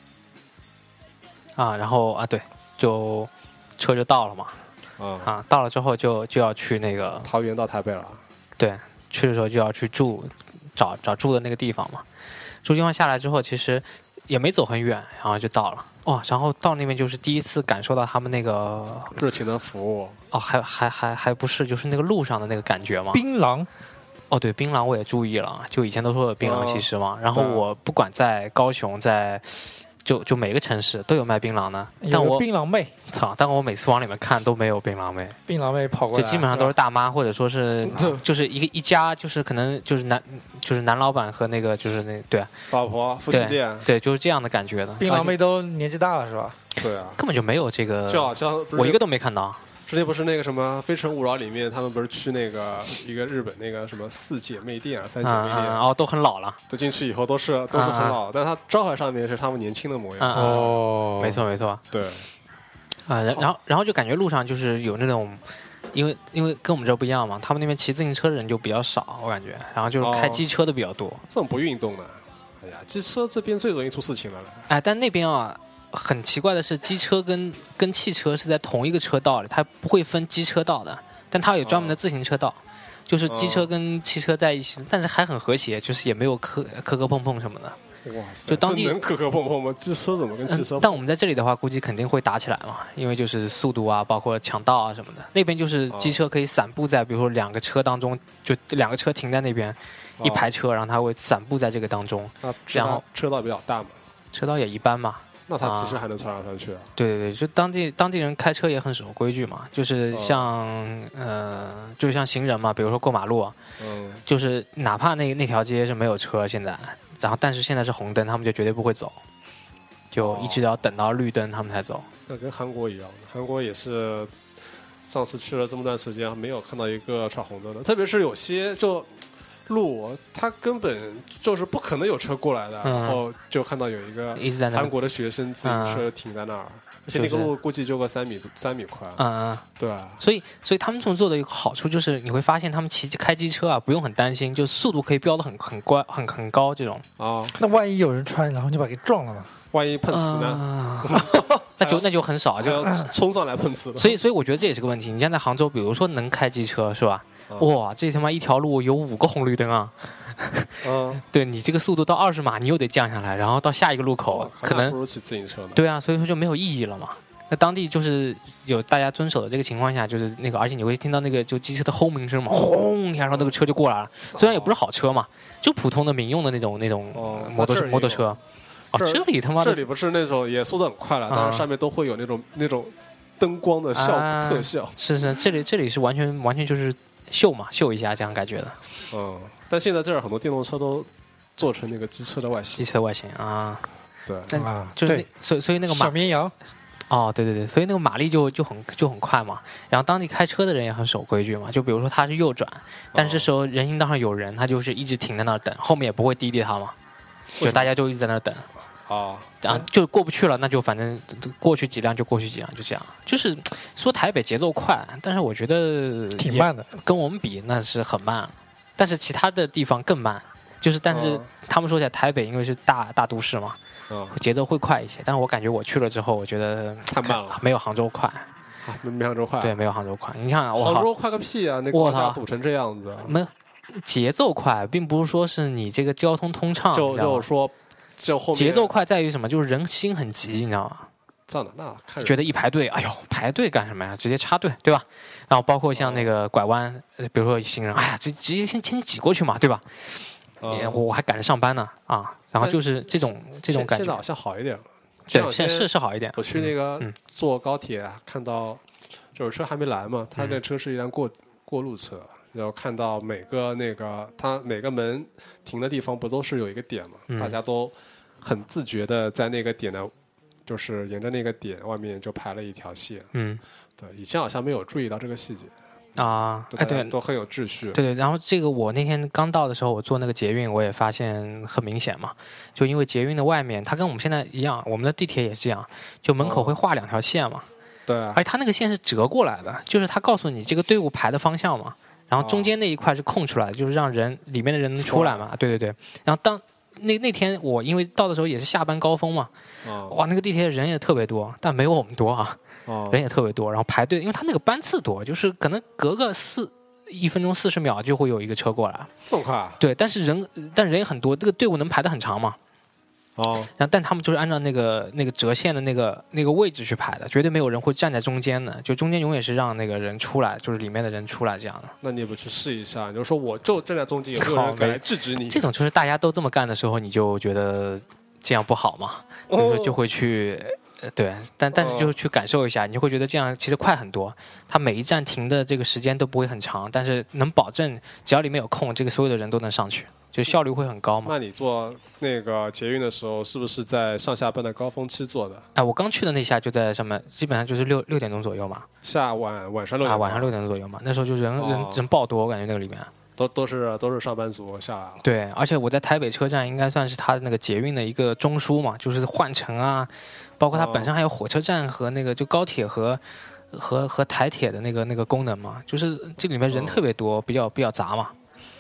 B: 然后对，车就到了嘛。到了之后就要去那个
C: 桃园到台北了。
B: 对，去的时候就要去找住的那个地方嘛。住地方下来之后，其实也没走很远，然后就到了。然后到那边就是第一次感受到他们那个
C: 热情的服务。
B: 还不是，就是那个路上的那个感觉嘛。
D: 槟榔。
B: 对，槟榔我也注意了，就以前都说有槟榔西施嘛。然后我不管在高雄，就每个城市都有卖槟榔的，但我
D: 槟榔妹，
B: 但我每次往里面看都没有槟榔妹。
D: 槟榔妹跑过来，
B: 就基本上都是大妈，或者说是就是一家，就是可能就是男老板和那个就是对
C: 老婆夫妻店，
B: 对，就是这样的感觉的。
D: 槟榔妹都年纪大了是吧？
C: 对啊，
B: 根本就没有这个，
C: 就好像
B: 我一个都没看到。
C: 之前不是那个什么《非诚勿扰》里面，他们不是去那个一个日本那个什么4姐妹店、3姐妹店，
B: 都很老了。
C: 就进去以后都是很老，但是他招牌上面是他们年轻的模样。
B: 没错。
C: 对。
B: 然后就感觉路上就是有那种，因为跟我们这不一样嘛，他们那边骑自行车的人就比较少，我感觉，然后就是开机车的比较多。
C: 这么不运动的，哎呀，机车这边最容易出事情了。
B: 但那边很奇怪的是，机车跟汽车是在同一个车道里，它不会分机车道的，但它有专门的自行车道，就是机车跟汽车在一起，但是还很和谐，就是也没有磕碰碰什么的。
C: 哇塞，
B: 就当地
C: 能磕碰碰吗？机车怎么跟汽车？
B: 但我们在这里的话，估计肯定会打起来嘛，因为就是速度啊，包括抢道啊什么的。那边就是机车可以散布在，比如说2个车当中，就2个车停在那边，一排车，然后它会散布在这个当中。然后
C: 车道比较大嘛？
B: 车道也一般嘛。
C: 那他其实还能穿来穿去啊？
B: 对，就当地人开车也很守规矩嘛，就是就像行人嘛，比如说过马路，就是哪怕那条街是没有车现在，然后但是现在是红灯，他们就绝对不会走，就一直要等到绿灯他们才走。
C: 那跟韩国一样，韩国也是上次去了这么段时间，没有看到一个闯红灯的，特别是有些就。路，它根本就是不可能有车过来的，然后就看到有一个韩国的学生自行车停在那儿，而且那个路估计就个3米宽，对。所以
B: 他们这种做的一个好处就是，你会发现他们开机车啊，不用很担心，就速度可以飙得很高这种。
D: 那万一有人穿，然后就把给撞了呢？
C: 万一碰瓷呢？
B: 那就很少，
C: 就冲上来碰瓷了。
B: 所以我觉得这也是个问题。你像在杭州，比如说能开机车是吧？哇，这他妈一条路有5个红绿灯啊！对你这个速度到20码，你又得降下来，然后到下一个路口，可能
C: 不如骑自行车呢。
B: 对啊，所以说就没有意义了嘛。那当地就是有大家遵守的这个情况下，就是那个，而且你会听到那个就机车的轰鸣声嘛，轰一下，然后那个车就过来了。虽然也不是好车嘛，就普通的民用的那种摩托车。这里他妈
C: 这里不是那种也速度很快了，但是上面都会有那种灯光的特效。
B: 是，这里是完全就是秀一下这样感觉的。
C: 但现在这儿很多电动车都做成那个机车的外形。
B: 机车外形啊，
C: 对，
B: 就是所以那个
D: 小绵羊。
B: 对，所以那个马力就很快嘛。然后当地开车的人也很守规矩嘛，就比如说他是右转，但是这时候人行道上有人，他就是一直停在那儿等，后面也不会滴他嘛，就大家就一直在那儿等。然后就过不去了，那就反正过去几辆就过去几辆，就这样。就是说台北节奏快，但是我觉得
D: 挺慢的，
B: 跟我们比那是很慢。但是其他的地方更慢，但是他们说起来台北因为是大都市嘛，节奏会快一些。但是我感觉我去了之后，我觉得
C: 太慢了，
B: 没有杭州快。
C: 没杭州快。
B: 对，没有杭州快。你看，
C: 杭州快个屁啊！那高架堵成这样子。
B: 没有节奏快，并不是说是你这个交通通畅，
C: 就是说。
B: 节奏快在于什么？就是人心很急，你知道吗？
C: 这样的那看
B: 觉得一排队，哎呦，排队干什么呀？直接插队，对吧？然后包括像那个拐弯，比如说行人，哎呀，直接先挤过去嘛，对吧？我还赶着上班呢啊！然后就是这种感觉。
C: 现在好像好一点了。
B: 对，现在是好一点。
C: 我去那个坐高铁，看到就是车还没来嘛，他那车是一辆过路车。然后看到它每个门停的地方不都是有一个点嘛？大家都很自觉的在那个点的，就是沿着那个点外面就排了一条线。 对，以前好像没有注意到这个细节
B: 啊。哎，对，
C: 都很有秩序。
B: 对，然后这个我那天刚到的时候，我坐那个捷运，我也发现很明显嘛，就因为捷运的外面，它跟我们现在一样，我们的地铁也是这样，就门口会画2条线嘛。
C: 对，
B: 而且它那个线是折过来的，就是它告诉你这个队伍排的方向嘛，然后中间那一块是空出来的，就是让人里面的人能出来嘛。对，然后当那天我因为到的时候也是下班高峰嘛，哇，那个地铁人也特别多，但没有我们多啊，人也特别多，然后排队，因为它那个班次多，就是可能隔个1分钟40秒就会有一个车过来，
C: 这么快？
B: 对，但人也很多，这个队伍能排得很长嘛。然后但他们就是按照那个折线的那个位置去排的，绝对没有人会站在中间的，就中间永远是让那个人出来，就是里面的人出来这样的。
C: 那你也不去试一下？你就说我就站在中间，有没有人敢来制止你？
B: 这种就是大家都这么干的时候，你就觉得这样不好嘛，所以说就会去。对，但是就去感受一下，你就会觉得这样其实快很多。它每一站停的这个时间都不会很长，但是能保证只要里面有空，这个所有的人都能上去，就效率会很高嘛。
C: 那你坐那个捷运的时候，是不是在上下班的高峰期坐的？
B: 哎，我刚去的那下就在上面，基本上就是6点钟左右嘛。
C: 晚上6点。
B: 晚上6点钟左右嘛，那时候就人爆多，我感觉那个里面。
C: 都是上班族下来了。
B: 对，而且我在台北车站应该算是它的那个捷运的一个中枢嘛，就是换乘啊，包括它本身还有火车站和那个就高铁和台铁的那个功能嘛，就是这里面人特别多，比较杂嘛。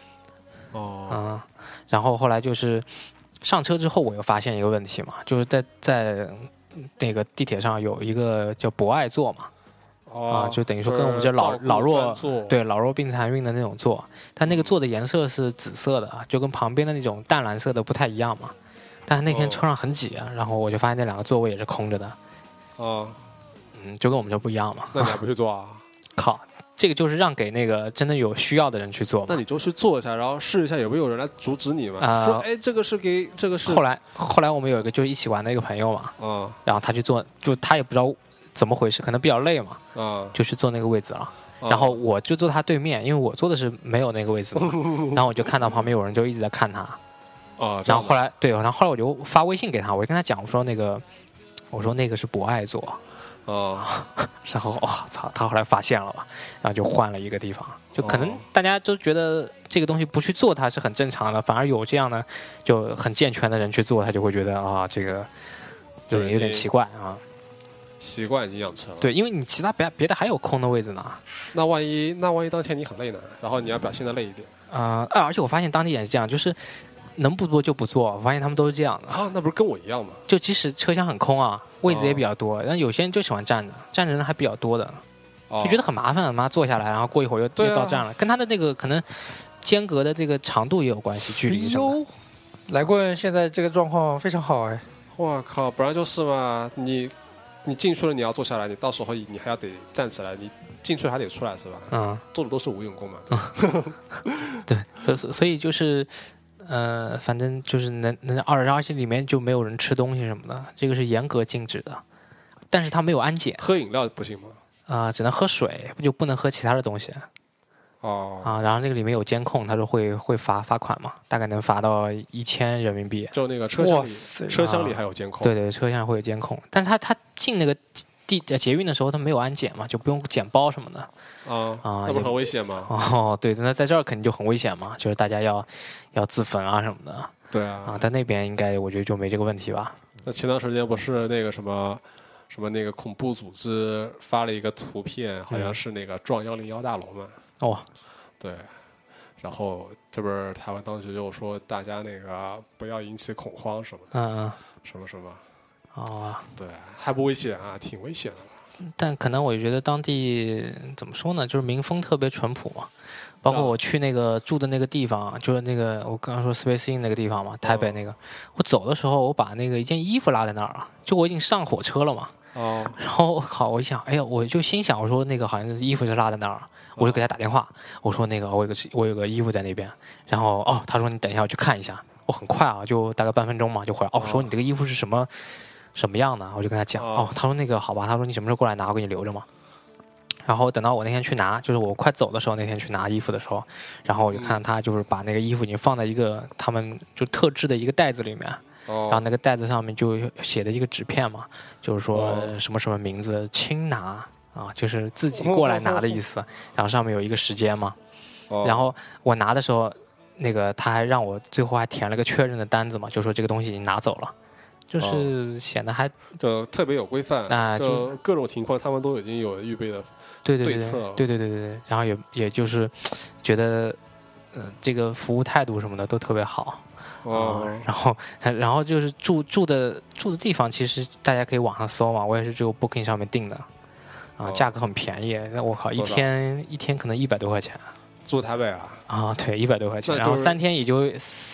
B: 然后后来就是上车之后，我又发现一个问题嘛，就是在那个地铁上有一个叫博爱座嘛。就等于说跟我们这老弱病残孕的那种座，它那个座的颜色是紫色的，就跟旁边的那种淡蓝色的不太一样嘛。但是那天车上很挤啊，然后我就发现那2个座位也是空着的。就跟我们这不一样嘛。
C: 那你还不去坐啊？
B: 靠，这个就是让给那个真的有需要的人去做嘛。
C: 那你就去坐一下，然后试一下有没有人来阻止你嘛？说哎，这个是。
B: 后来我们有一个就一起玩的一个朋友嘛，然后他去坐，就他也不知道怎么回事，可能比较累嘛，就去坐那个位置了。然后我就坐他对面，因为我坐的是没有那个位置嘛。然后我就看到旁边有人就一直在看他。然后后来我就发微信给他，我就跟他讲，我说那个是博爱座。然后操，他后来发现了吧，然后就换了一个地方。就可能大家都觉得这个东西不去做它是很正常的，反而有这样的就很健全的人去做，他就会觉得这个有点奇怪啊。
C: 习惯已经养成了。
B: 对，因为你其他别的还有空的位置呢。
C: 那万一当天你很累呢？然后你要表现的累一点。
B: 而且我发现当地也是这样，就是能不做就不做。我发现他们都是这样的。
C: 那不是跟我一样吗？
B: 就即使车厢很空啊，位置也比较多，但有些人就喜欢站着人还比较多的，就觉得很麻烦，坐下来，然后过一会儿又到站了，跟他的那个可能间隔的这个长度也有关系，距离什么的。
D: 来棍现在这个状况非常好哎。
C: 我靠，本来就是嘛，你进去了，你要坐下来，你到时候你还要得站起来，你进去还得出来，是吧？做的都是无用功嘛。
B: 对，所以就是，反正就是而且里面就没有人吃东西什么的，这个是严格禁止的。但是它没有安检。
C: 喝饮料不行吗？
B: 只能喝水，就不能喝其他的东西。然后那个里面有监控，他说会罚款嘛，大概能罚到1000人民币。
C: 就那个车厢里还有监控。
B: 对，车厢会有监控，但是他进那个捷运的时候他没有安检嘛，就不用检包什么的。
C: 那不是很危险吗？
B: 对，那在这儿肯定就很危险嘛，就是大家要自焚啊什么的。
C: 对啊。
B: 在那边应该我觉得就没这个问题吧。
C: 那前段时间不是那个什么那个恐怖组织发了一个图片，好像是那个撞101大楼嘛。对，然后这不是台湾当局就说大家那个不要引起恐慌什么的，什么，对，还不危险啊，挺危险的。
B: 但可能我觉得当地怎么说呢，就是民风特别淳朴嘛。包括我去那个住的那个地方，就是那个我刚刚说 Space Inn 那个地方嘛，台北那个，我走的时候我把那个一件衣服落在那儿了，就我已经上火车了嘛。然后我一想，哎呀，我就心想，我说那个好像是衣服是落在那儿，我就给他打电话，我说那个我有个衣服在那边，然后他说你等一下我去看一下，我很快啊，就大概半分钟嘛就回来，说你这个衣服是什么样的，我就跟他讲，他说那个好吧，他说你什么时候过来拿，我给你留着嘛。然后等到我那天去拿，就是我快走的时候，那天去拿衣服的时候，然后我就看到他就是把那个衣服已经放在一个他们就特制的一个袋子里面。然后那个袋子上面就写的一个纸片嘛，就是说什么什么名字，轻拿啊，就是自己过来拿的意思。然后上面有一个时间嘛，然后我拿的时候，那个他还让我最后还填了个确认的单子嘛，就说这个东西已经拿走了。就是显得还
C: 就特别有规范啊，就各种情况他们都已经有预备的对策。
B: 对，然后也就是觉得这个服务态度什么的都特别好。然后就是住的地方，其实大家可以网上搜嘛，我也是只有 Booking 上面订的啊，价格很便宜。那我靠，一天可能100多块钱。
C: 住台北啊？
B: 对，100多块钱，然后3天也就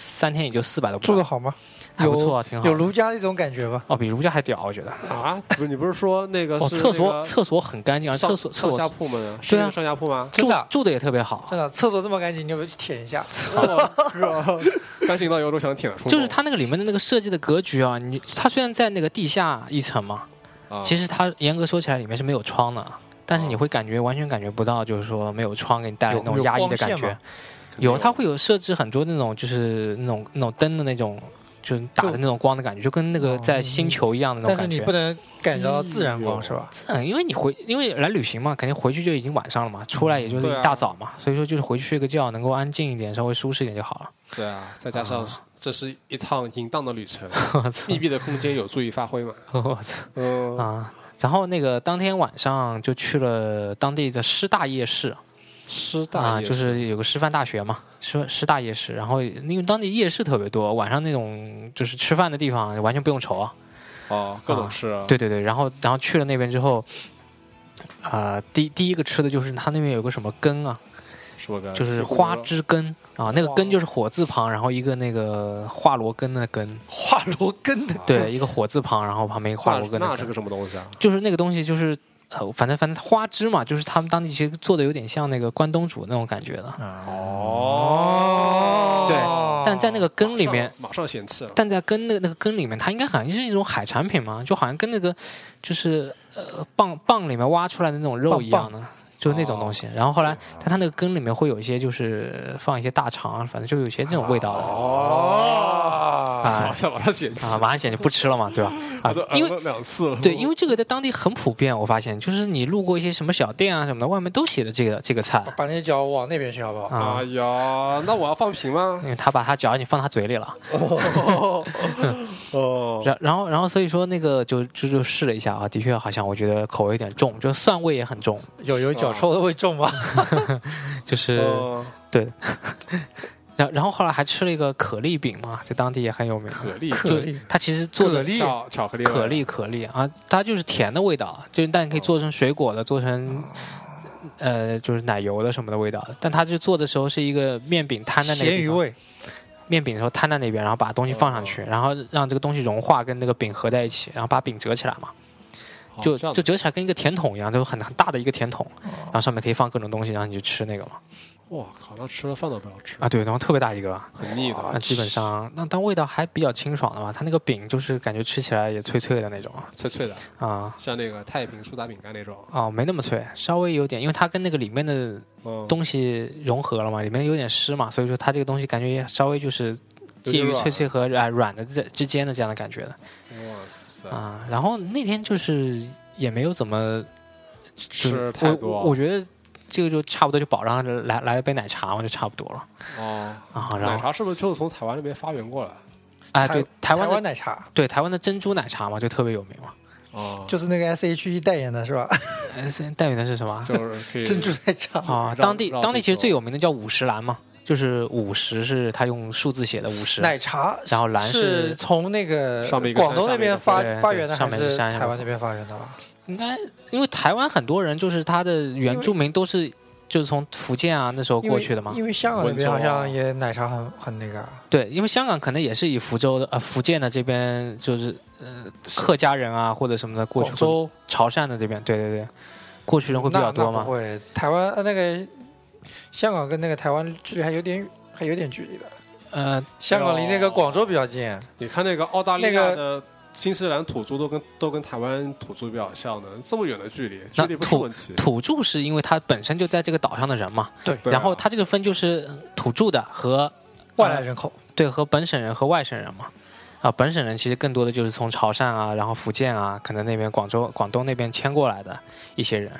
B: 400多。
D: 住的好吗？
B: 还不错，挺好。
D: 有如家那种感觉吧？
B: 比如家还屌，我觉得。
C: 啊，你不是说那个是
B: 厕所很干净，厕所
C: 上下铺吗？
B: 对啊，
C: 上下铺吗？
B: 住的也特别好。
D: 真的，厕所这么干净，你有没有去舔一下？
C: 干净到有种想舔的冲动。
B: 就是它那个里面的那个设计的格局啊，它虽然在那个地下一层嘛，其实它严格说起来里面是没有窗的，但是你会完全感觉不到，就是说没有窗给你带来那种压抑的感觉。它会有设置很多那种就是那种灯的那种。就是打的那种光的感觉，就跟那个在星球一样的那种感觉。
D: 但是你不能感觉到自然光是吧？
B: 因为来旅行嘛，肯定回去就已经晚上了嘛，出来也就是一大早嘛，所以说就是回去睡个觉，能够安静一点，稍微舒适一点就好了。
C: 对啊，再加上这是一趟淫荡的旅程，密闭的空间有助于发挥嘛。
B: 我操！然后那个当天晚上就去了当地的师大夜市。
C: 师大夜市
B: 就是有个师范大学嘛，师大夜市，然后因为当地夜市特别多，晚上那种就是吃饭的地方完全不用愁啊。
C: 各种吃啊。
B: 对，然后去了那边之后，第一个吃的就是他那边有个什么羹啊，
C: 什么羹？
B: 就是花枝羹啊，那个羹就是火字旁，然后一个那个华罗庚的庚，
D: 华罗庚的
B: 对，一个火字旁，然后旁边一个华罗庚的庚。
C: 那是个什么东西啊？
B: 就是那个东西就是。反正花枝嘛，就是他们当地其实做的有点像那个关东煮那种感觉的。对，但在那个羹里面，
C: 马上嫌弃了。但
B: 在那个羹里面，它应该好像是一种海产品嘛，就好像跟那个就是蚌里面挖出来的那种肉一样的。就是那种东西，然后后来它那个羹里面会有一些，就是放一些大肠，反正就有些这种味道的。
C: 马上嫌弃
B: 马上嫌弃不吃了嘛，对吧？因为
C: 2次了。
B: 对，因为这个在当地很普遍，我发现就是你路过一些什么小店啊什么的，外面都写的这个菜。
D: 把那些脚往那边去好不好？
C: 哎呀，那我要放平吗？
B: 因为他把他脚你放他嘴里了。然后所以说那个就试了一下啊，的确好像我觉得口味有点重，就蒜味也很重。
D: 有脚臭的味重吗？
B: 就是对。然后后来还吃了一个可丽饼嘛，就当地也很有名。
C: 可丽，
B: 它其实做的
C: 巧克力
B: 可丽啊，它就是甜的味道，但可以做成水果的，做成就是奶油的什么的味道。但它就做的时候是一个面饼摊在那个地方，咸鱼味。面饼的时候摊在那边，然后把东西放上去，然后让这个东西融化，跟那个饼合在一起，然后把饼折起来嘛。就折起来跟一个甜筒一样，就很大的一个甜筒，然后上面可以放各种东西，然后你就吃那个嘛。
C: 哇靠！那吃了饭都不要吃
B: 啊！对，然后特别大一个，
C: 很腻的。
B: 那基本上，但味道还比较清爽的嘛。它那个饼就是感觉吃起来也脆脆的那种，
C: 脆脆的
B: 啊，
C: 像那个太平苏打饼干那种。
B: 没那么脆，稍微有点，因为它跟那个里面的东西融合了嘛，里面有点湿嘛，所以说它这个东西感觉也稍微就是介于脆脆和软的之间的这样的感觉的。
C: 哇塞！
B: 然后那天就是也没有怎么
C: 吃太多，
B: 我觉得。这个就差不多就饱，然后来一杯奶茶嘛，就差不多了。
C: 奶茶是不是就是从台湾那边发源过来？
B: 哎，对，台湾
D: 奶茶，
B: 对，台湾的珍珠奶茶嘛，就特别有名嘛。
D: 就是那个 SHE 代言的是吧
B: 代言的是什么？
C: 就是
D: 珍珠奶茶
B: 啊。当地其实最有名的叫50蓝嘛，就是50是他用数字写的50
D: 奶茶，
B: 然后蓝
D: 是从那个广东那边发源的，还是台湾那边发源的吧？
B: 应该，因为台湾很多人就是他的原住民都是就是从福建啊那时候过去的嘛。
D: 因为香港那边好像也奶茶很那个。
B: 对，因为香港可能也是以福建的这边就是客家人啊或者什么的过去，
D: 广州、
B: 潮汕的这边，对，过去人会比较多嘛。
D: 不会，台湾那个香港跟那个台湾距离还有点距离的。香港离那个广州比较近。
C: 你看那个澳大利亚的。新西兰土著都跟台湾土著比较像的，这么远的距离不是问题。
B: 土著是因为他本身就在这个岛上的人嘛，
D: 对。
B: 然后他这个分就是土著的和
D: 外来人口，
B: 对，和本省人和外省人嘛。本省人其实更多的就是从潮汕啊，然后福建啊，可能那边广东那边迁过来的一些人。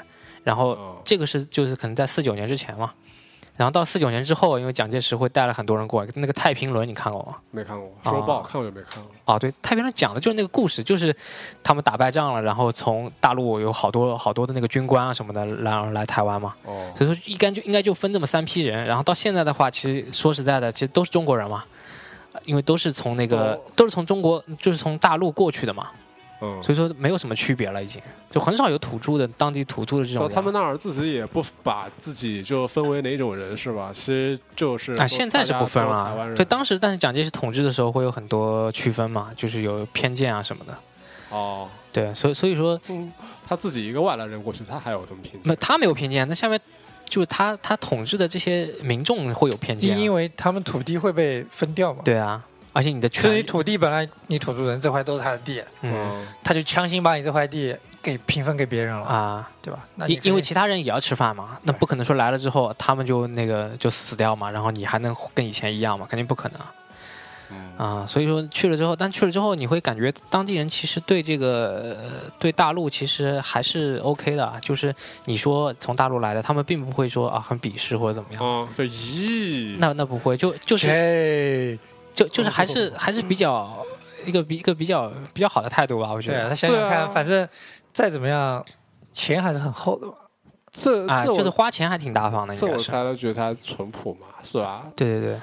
B: 然后这个是就是可能在49年之前嘛。然后到49年之后，因为蒋介石会带了很多人过来，那个太平轮你看过吗？
C: 没看过，说不好看我就没看过。
B: 哦，对，太平轮讲的就是那个故事，就是他们打败仗了，然后从大陆有好多的那个军官啊什么的来台湾嘛。
C: 哦，
B: 所以说应该就分这么3批人。然后到现在的话，其实说实在的，其实都是中国人嘛，因为都是从中国，就是从大陆过去的嘛。所以说没有什么区别了，已经就很少有当地土著的这种人。
C: 他们那儿自己也不把自己就分为哪一种人是吧？其实就是
B: 现在是不分了。对，当时但是蒋介石统治的时候会有很多区分嘛，就是有偏见啊什么的。
C: 哦，
B: 对，所以说，
C: 他自己一个外来人过去，他还有这么偏见？
B: 他没有偏见，那下面就是他统治的这些民众会有偏见，
D: 因为他们土地会被分掉嘛。
B: 对啊。而且你的
D: 所以土地本来你土著人这块都是他的地，他就强行把你这块地给平分给别人了啊，对吧？那
B: 因为其他人也要吃饭嘛，那不可能说来了之后他们就死掉嘛，然后你还能跟以前一样嘛，肯定不可能。所以说去了之后你会感觉当地人其实对这个对大陆其实还是 OK 的，就是你说从大陆来的，他们并不会说很鄙视或者怎么样。
C: 对，咦，
B: 那不会，就是就是还是比较一个比较好的态度吧，我觉得。
D: 对，他想想看，反正再怎么样，钱还是很厚的吧。
C: 这
B: 就是花钱还挺大方的，
C: 这我才能觉得他淳朴嘛，是吧？
B: 对，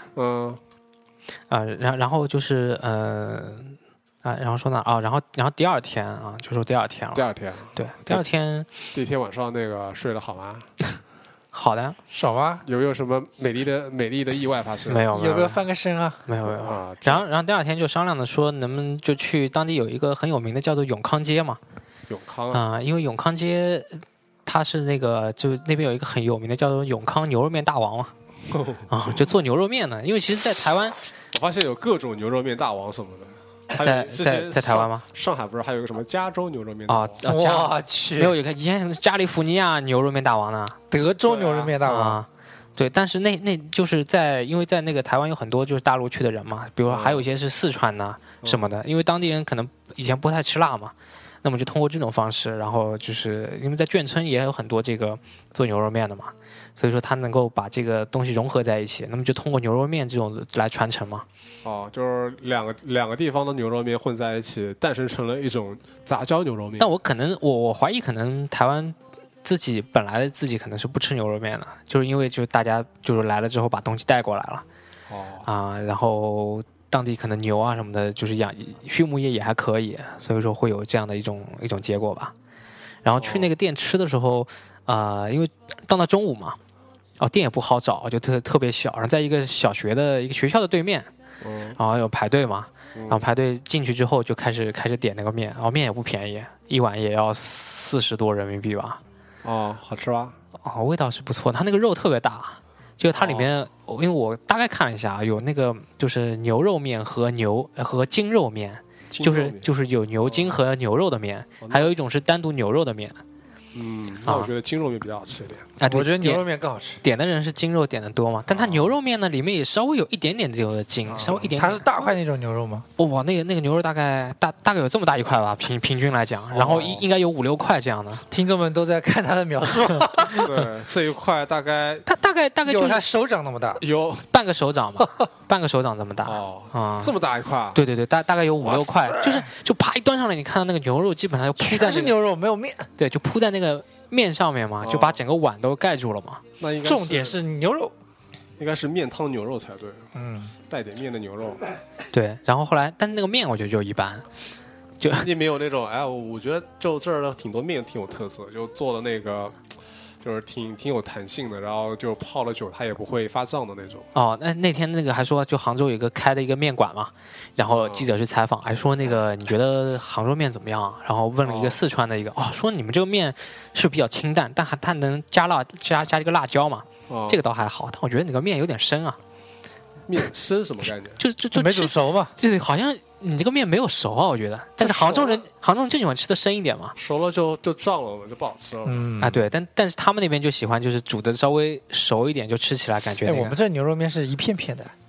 B: 然后就是然后说呢然后第二天就说第二天了。对，第二天
C: 晚上那个睡得好吗？
B: 好的，
D: 爽吗？
C: 有没有什么美丽的意外发生？
B: 没有。
D: 有没有翻个身啊？
B: 没有啊。然后第二天就商量的说，能不能就去当地有一个很有名的叫做永康街嘛？
C: 永康
B: 因为永康街它是那个就那边有一个很有名的叫做永康牛肉面大王嘛。就做牛肉面呢，因为其实，在台湾
C: 我发现有各种牛肉面大王什么的。
B: 在台湾吗？
C: 上海不是还有一个什么加州牛肉面
B: 我去，没有以前加利福尼亚牛肉面大王呢，
D: 德州牛肉面大王。
B: 对，但是那就是因为在那个台湾有很多就是大陆去的人嘛，比如说还有一些是四川呐什么的，因为当地人可能以前不太吃辣嘛，那么就通过这种方式，然后就是因为在眷村也有很多这个做牛肉面的嘛，所以说他能够把这个东西融合在一起，那么就通过牛肉面这种来传承嘛。
C: 就是两个地方的牛肉面混在一起，诞生成了一种杂交牛肉面。
B: 但我怀疑可能台湾本来自己可能是不吃牛肉面的，就是因为就是大家就是来了之后把东西带过来了。然后当地可能牛啊什么的，就是畜牧业也还可以，所以说会有这样的一种结果吧。然后去那个店吃的时候，因为到那中午嘛，店也不好找，就特别小，然后在一个小学的一个学校的对面。然后有排队嘛，然后排队进去之后就开始点那个面，面也不便宜，一碗也要40多人民币吧。
C: 好吃吧？
B: 味道是不错，它那个肉特别大，就是它里面，因为我大概看了一下，有那个就是牛肉面和精肉面，就是有牛筋和牛肉的面，还有一种是单独牛肉的面。
C: 那我觉得精肉面比较好吃一点。
D: 我觉得牛肉面更好吃。
B: 点的人是精肉点的多嘛，但它牛肉面呢里面也稍微有一点点这个筋，稍微一点。
D: 它是大块那种牛肉吗？
B: 哇，那个牛肉大概有这么大一块吧，平均来讲，然后应该有5-6块这样的。
D: 听众们都在看他的描述。
C: 对，这一块大概
B: 有
D: 他手掌那么大，
B: 有半个手掌吧，半个手掌这么大。
C: 这么大一块。
B: 对，大概有5-6块，就啪一端上来，你看到那个牛肉基本上就铺在
D: 是牛肉没有面。
B: 对，就铺在那个面上面嘛，就把整个碗都盖住了嘛。
C: 那应该
D: 重点是牛肉，
C: 应该是面汤牛肉才对。带点面的牛肉。
B: 对，然后后来，但那个面我觉得就一般，
C: 你没有那种我觉得就这儿的挺多面挺有特色，就做的那个。就是挺有弹性的，然后就泡了久它也不会发胀的那种。
B: 那天那个还说就杭州有一个开的一个面馆嘛，然后记者去采访，还说那个你觉得杭州面怎么样？然后问了一个四川的一个，说你们这个面是比较清淡，但它能加辣加这个辣椒嘛，这个倒还好。但我觉得那个面有点生啊。
C: 面生什么概念？
B: 就
D: 没煮熟嘛，
B: 就是好像。你这个面没有熟我觉得，但是杭州人就喜欢吃的生一点嘛，
C: 熟了就胀了，就不好吃了。
B: 对，但是他们那边就喜欢就是煮的稍微熟一点，就吃起来感觉。
D: 我们这牛肉面是一片片的，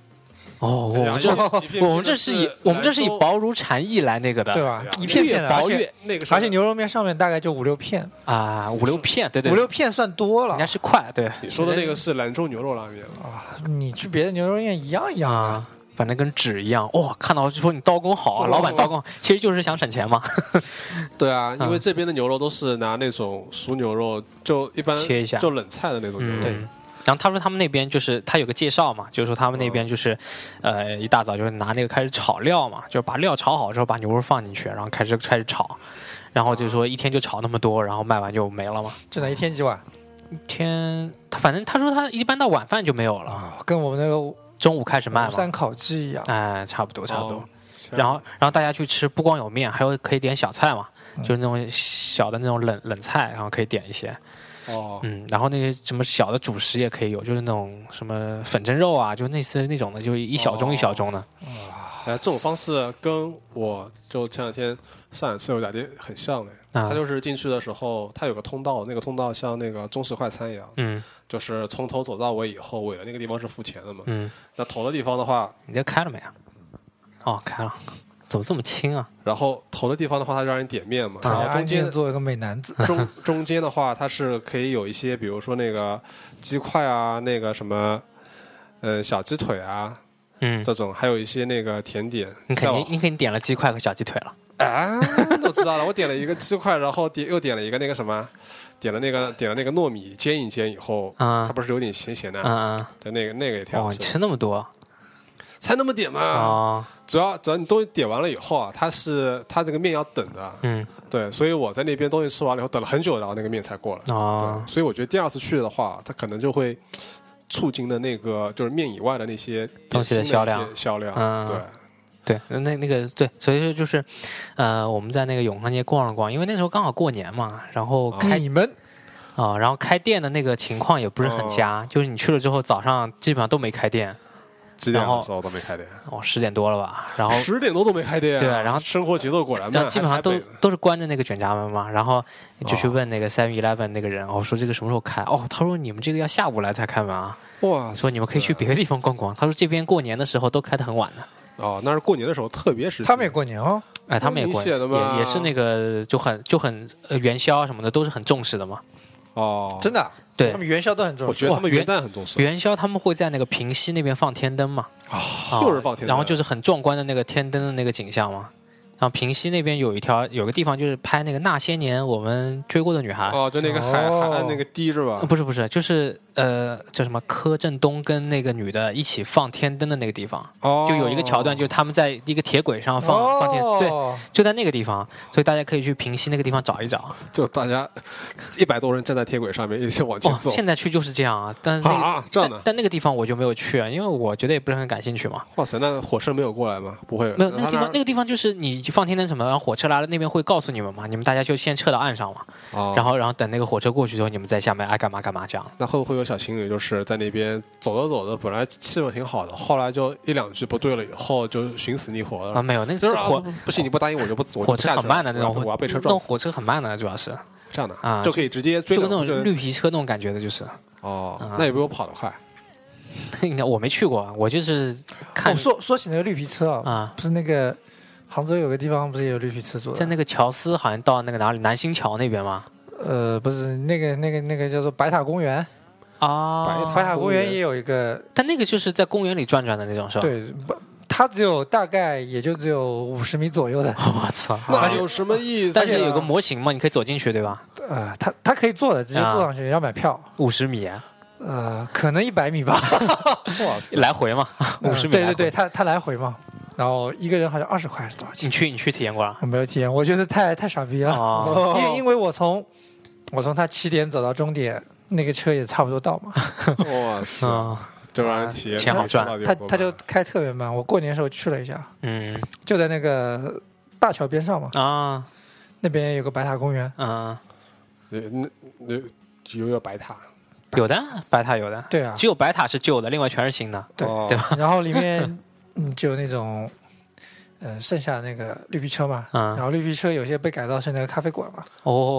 B: 哦，我们这是以薄如蝉翼来那个的，
D: 对吧？一片片的，
B: 薄越
C: 那个，
D: 而且牛肉面上面大概就5-6片
B: 啊，5-6片，对
D: ，5-6片算多了，
B: 应该是块。对，
C: 你说的那个是兰州牛肉拉面
D: 啊，你去别的牛肉面一样
B: 啊。反正跟纸一样看到就说你刀工好啊，老板刀工好，其实就是想省钱嘛。
C: 对啊，因为这边的牛肉都是拿那种熟牛肉，就一般
B: 切一下，
C: 就冷菜的那种牛肉。
B: 对。然后他说他们那边就是他有个介绍嘛，就是说他们那边就是，一大早就是拿那个开始炒料嘛，就是把料炒好之后把牛肉放进去，然后开始炒，然后就说一天就炒那么多，然后卖完就没了嘛。
D: 这能一天几碗？
B: 一天，反正他说他一般到晚饭就没有了，
D: 跟我们那个。
B: 中午开始卖嘛，
D: 山烤鸡一样，
B: 哎，差不多。然后大家去吃，不光有面，还有可以点小菜嘛，就是那种小的那种冷菜，然后可以点一些。然后那些什么小的主食也可以有，就是那种什么粉蒸肉啊，就类似那种的，就一小盅一小盅的。
C: 这种方式跟我就前两天上一次有点很像的。他就是进去的时候，他有个通道，那个通道像那个中式快餐一样，就是从头走到尾以后，尾的那个地方是付钱的嘛。那头的地方的话，
B: 你这开了没啊？哦，开了，怎么这么轻啊？
C: 然后头的地方的话，他让人点面嘛，然后中间
D: 做一个美男子，
C: 中间的话，它是可以有一些，比如说那个鸡块啊，那个什么，小鸡腿啊，这种，还有一些那个甜点。你
B: 肯定点了鸡块和小鸡腿了。
C: 啊，都知道了。我点了一个鸡块，然后又点了一个那个什么，点了那个糯米煎一煎以后，它不是有点咸咸的，对，那个也挺好吃。
B: 吃那么多，
C: 才那么点嘛。主要你东西点完了以后啊，它这个面要等的，对，所以我在那边东西吃完了以后等了很久，然后那个面才过来。对，所以我觉得第二次去的话，它可能就会促进的那个就是面以外的那些
B: 东西的销
C: 量，对。
B: 对，那个对，所以说就是，我们在那个永康街逛了逛，因为那时候刚好过年嘛，然后然后开店的那个情况也不是很佳，就是你去了之后早上基本上都没开店，
C: 几点的时候都没开店
B: ？10点多了吧，然后
C: 10点多都没开店，
B: 对，然后
C: 生活节奏果然慢，
B: 基本上都是关着那个卷闸门嘛，然后就去问那个 7-Eleven 那个人，说这个什么时候开？他说你们这个要下午来才开门啊，哇，说你们可以去别的地方逛逛，他说这边过年的时候都开得很晚的。
C: 那是过年的时候特别时期，
D: 他们也过年哦，
B: 哎，他们也过年，也是那个就很元宵什么的都是很重视的嘛。
D: 真的，
B: 对，
D: 他们元宵都很重视。
C: 我觉得他们元旦很重视。
B: 元宵他们会在那个平西那边放天灯嘛，
C: 又是放天灯，
B: 然后就是很壮观的那个天灯的那个景象嘛。然后平西那边有个地方就是拍那个那些年我们追过的女孩，
C: 就那个海岸那个堤是吧？
B: 不是，就是叫什么柯震东跟那个女的一起放天灯的那个地方，就有一个桥段，就是他们在一个铁轨上放天，对，就在那个地方，所以大家可以去平西那个地方找一找。
C: 就大家100多人站在铁轨上面一起往前走。
B: 现在去就是这样啊，但是
C: 这样的，
B: 但那个地方我就没有去啊，因为我觉得也不是很感兴趣嘛。
C: 哇塞，那火车没有过来吗？不会，
B: 没有，那个地方就是你放天灯什么，然后火车来了那边会告诉你们嘛，你们大家就先撤到岸上嘛，然后等那个火车过去之后，你们在下面爱干嘛干嘛这样。
C: 那会不会有小情侣就是在那边走着走着，本来气氛挺好的，后来就1-2句不对了以后就寻死觅活了？
B: 没有，那个
C: 不行，你不答应我就不走。
B: 火车很慢的那种，
C: 我要被车撞。
B: 火车很慢的，主要是
C: 这样的就可以直接追，
B: 就跟那种绿皮车那种感觉的，就是。
C: 那也比我跑得快。
B: 应该我没去过，我就是看。
D: 说起那个绿皮车不是那个。杭州有个地方不是也有绿皮车坐的，
B: 在那个乔司好像到那个哪里南新桥那边吗？
D: 不是那个叫做白塔公园白塔公园也有一个，
B: 但那个就是在公园里转转的那种是吧？
D: 对，它大概也就只有50米左右的。
B: 我操，
C: 那有什么意思？
B: 但是有个模型嘛，你可以走进去对吧？
D: 它可以坐的，直接坐上去要买票。
B: 50米？
D: 可能100米吧。
B: 来回嘛，50米。
D: 对，它来回嘛。然后一个人好像20块还是多少钱？
B: 你去体验过了？
D: 我没有体验，我觉得太傻逼了。因为我从他起点走到终点，那个车也差不多到嘛。
C: 哇塞，就让人体验，
B: 钱好赚。
D: 他就开特别慢。我过年的时候去了一下，就在那个大桥边上嘛。那边有个白塔公园。
C: 那有白塔？
B: 有的白塔有的。
D: 对啊，
B: 只有白塔是旧的，另外全是新的。
D: 对吧？然后里面。就有那种，剩下的那个绿皮车嘛，然后绿皮车有些被改造成那个咖啡馆嘛。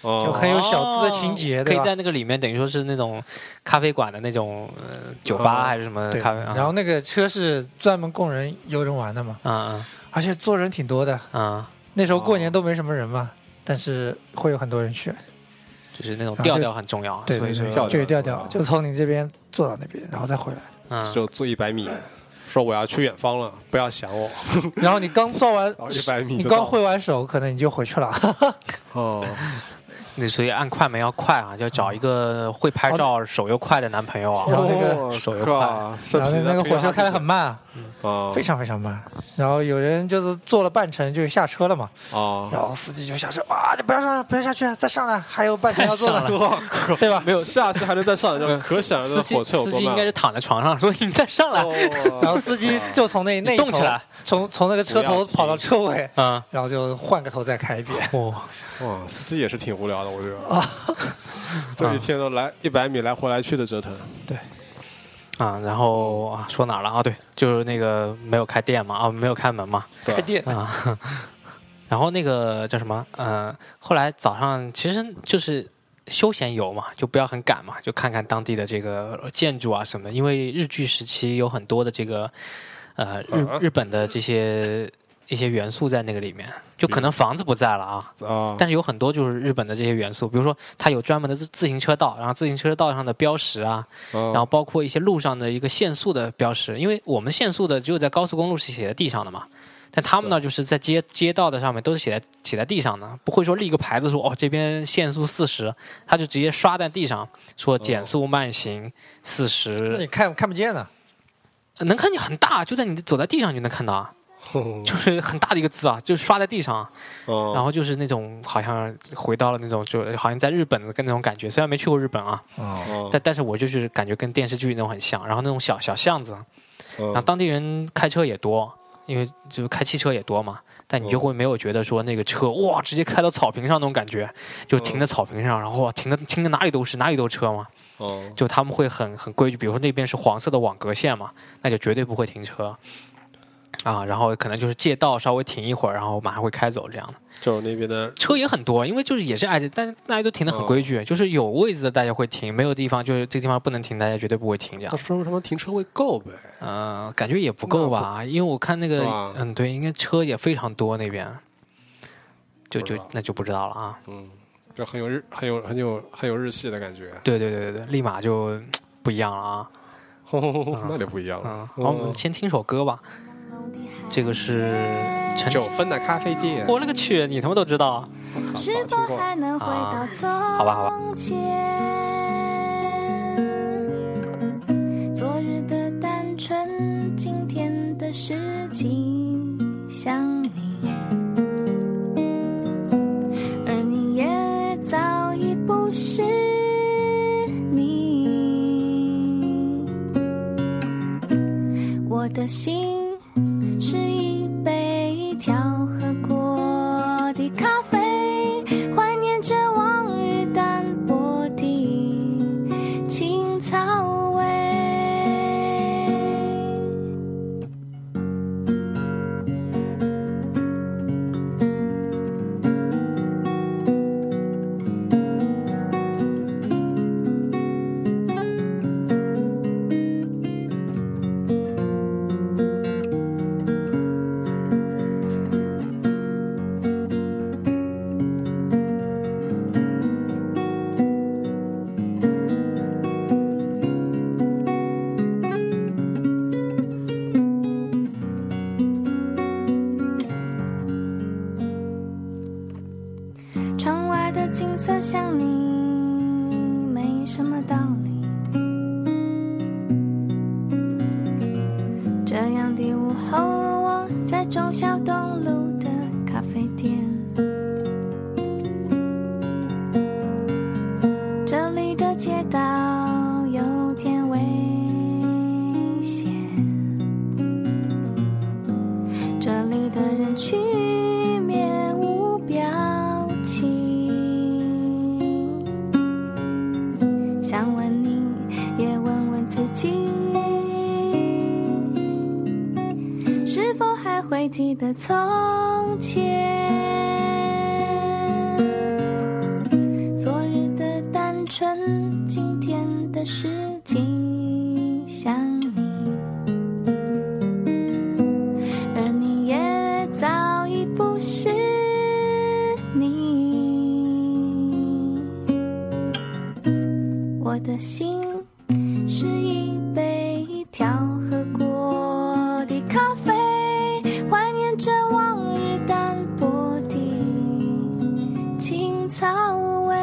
D: 就很有小资的情节，
B: 可以在那个里面等于说是那种咖啡馆的那种酒吧还是什么咖啡。
D: 然后那个车是专门供人游人玩的嘛，而且坐人挺多的，那时候过年都没什么人嘛，但是会有很多人去。
B: 就是那种调调很重要，
D: 对，就是调调，就从你这边坐到那边，然后再回来，
C: 就坐100米，说我要去远方了，不要想我。
D: 然后你刚照完
C: 100米，
D: 你刚挥完手，可能你就回去了。
B: 那所以按快门要快啊，就找一个会拍照、手又快的男朋友啊。
D: 然后那个
B: 手又快，
D: 然后那个火车开得很慢，非常非常慢。然后有人就是坐了半程就下车了嘛，然后司机就下车，哇，你不要上来，不要下去，再上来，还有半程要坐呢，对吧？
C: 没有下去还能再上来，就可想而知火车有多慢。
B: 司机应该是躺在床上说你再上来，
D: 然后司机就从那
B: 动起来，
D: 从那个车头跑到车尾，然后就换个头再开一遍。
C: 哇，司机也是挺无聊的，我觉得。这一天都来100米来回来去的折腾。
D: 对。
B: 然后说哪儿了对，就是那个没有开店嘛，没有开门嘛，
D: 开店
B: 然后那个叫什么后来早上其实就是休闲游嘛，就不要很赶嘛，就看看当地的这个建筑啊什么的，因为日据时期有很多的这个日本的这些一些元素在那个里面，就可能房子不在了但是有很多就是日本的这些元素，比如说它有专门的自行车道，然后自行车道上的标识然后包括一些路上的一个限速的标识，因为我们限速的只有在高速公路是写在地上的嘛，但他们呢就是在街道的上面都是写在地上的，不会说立个牌子说这边限速40，他就直接刷在地上说减速慢行40。
D: 那你看不见呢？
B: 能看见很大，就在你走在地上就能看到就是很大的一个字就是刷在地上然后就是那种好像回到了那种就好像在日本的跟那种感觉，虽然没去过日本但是我就是感觉跟电视剧那种很像，然后那种小巷子然后当地人开车也多，因为就开汽车也多嘛，但你就会没有觉得说那个车哇直接开到草坪上那种感觉，就停在草坪上，然后停的哪里都是车嘛就他们会很规矩，比如说那边是黄色的网格线嘛，那就绝对不会停车然后可能就是借道稍微停一会儿，然后马上会开走这样的。
C: 就是那边的
B: 车也很多，因为就是也是挨着，但是大家都停得很规矩，就是有位置的大家会停，没有地方就是这个地方不能停，大家绝对不会停这样。
C: 说他们停车位够呗？
B: 感觉也不够吧，因为我看那个对，应该车也非常多那边，那就不知道了
C: 就很有日系的感觉。
B: 对，立马就不一样了
C: 那就不一样了。
B: 好，我们先听首歌吧。这个是
C: 9分的咖啡店。
B: 我勒个去，你他妈都知道？
E: 是否还能回到
B: 好吧。
E: 昨日的单纯，今天的事情像你，而你也早已不是你。我的心是一杯调和过的咖啡，怀念着往日淡薄的青草味。窗外的景色像你，没什么道理。这样的午后，我在忠孝东路的咖啡店，这里的街道有点危险，这里的人群面无表情。想问你，也问问自己，是否还会记得从前？ 春今天的事迹像你，而你也早已不是你。我的心是一杯调喝过的咖啡，怀念着往日淡薄的青草味，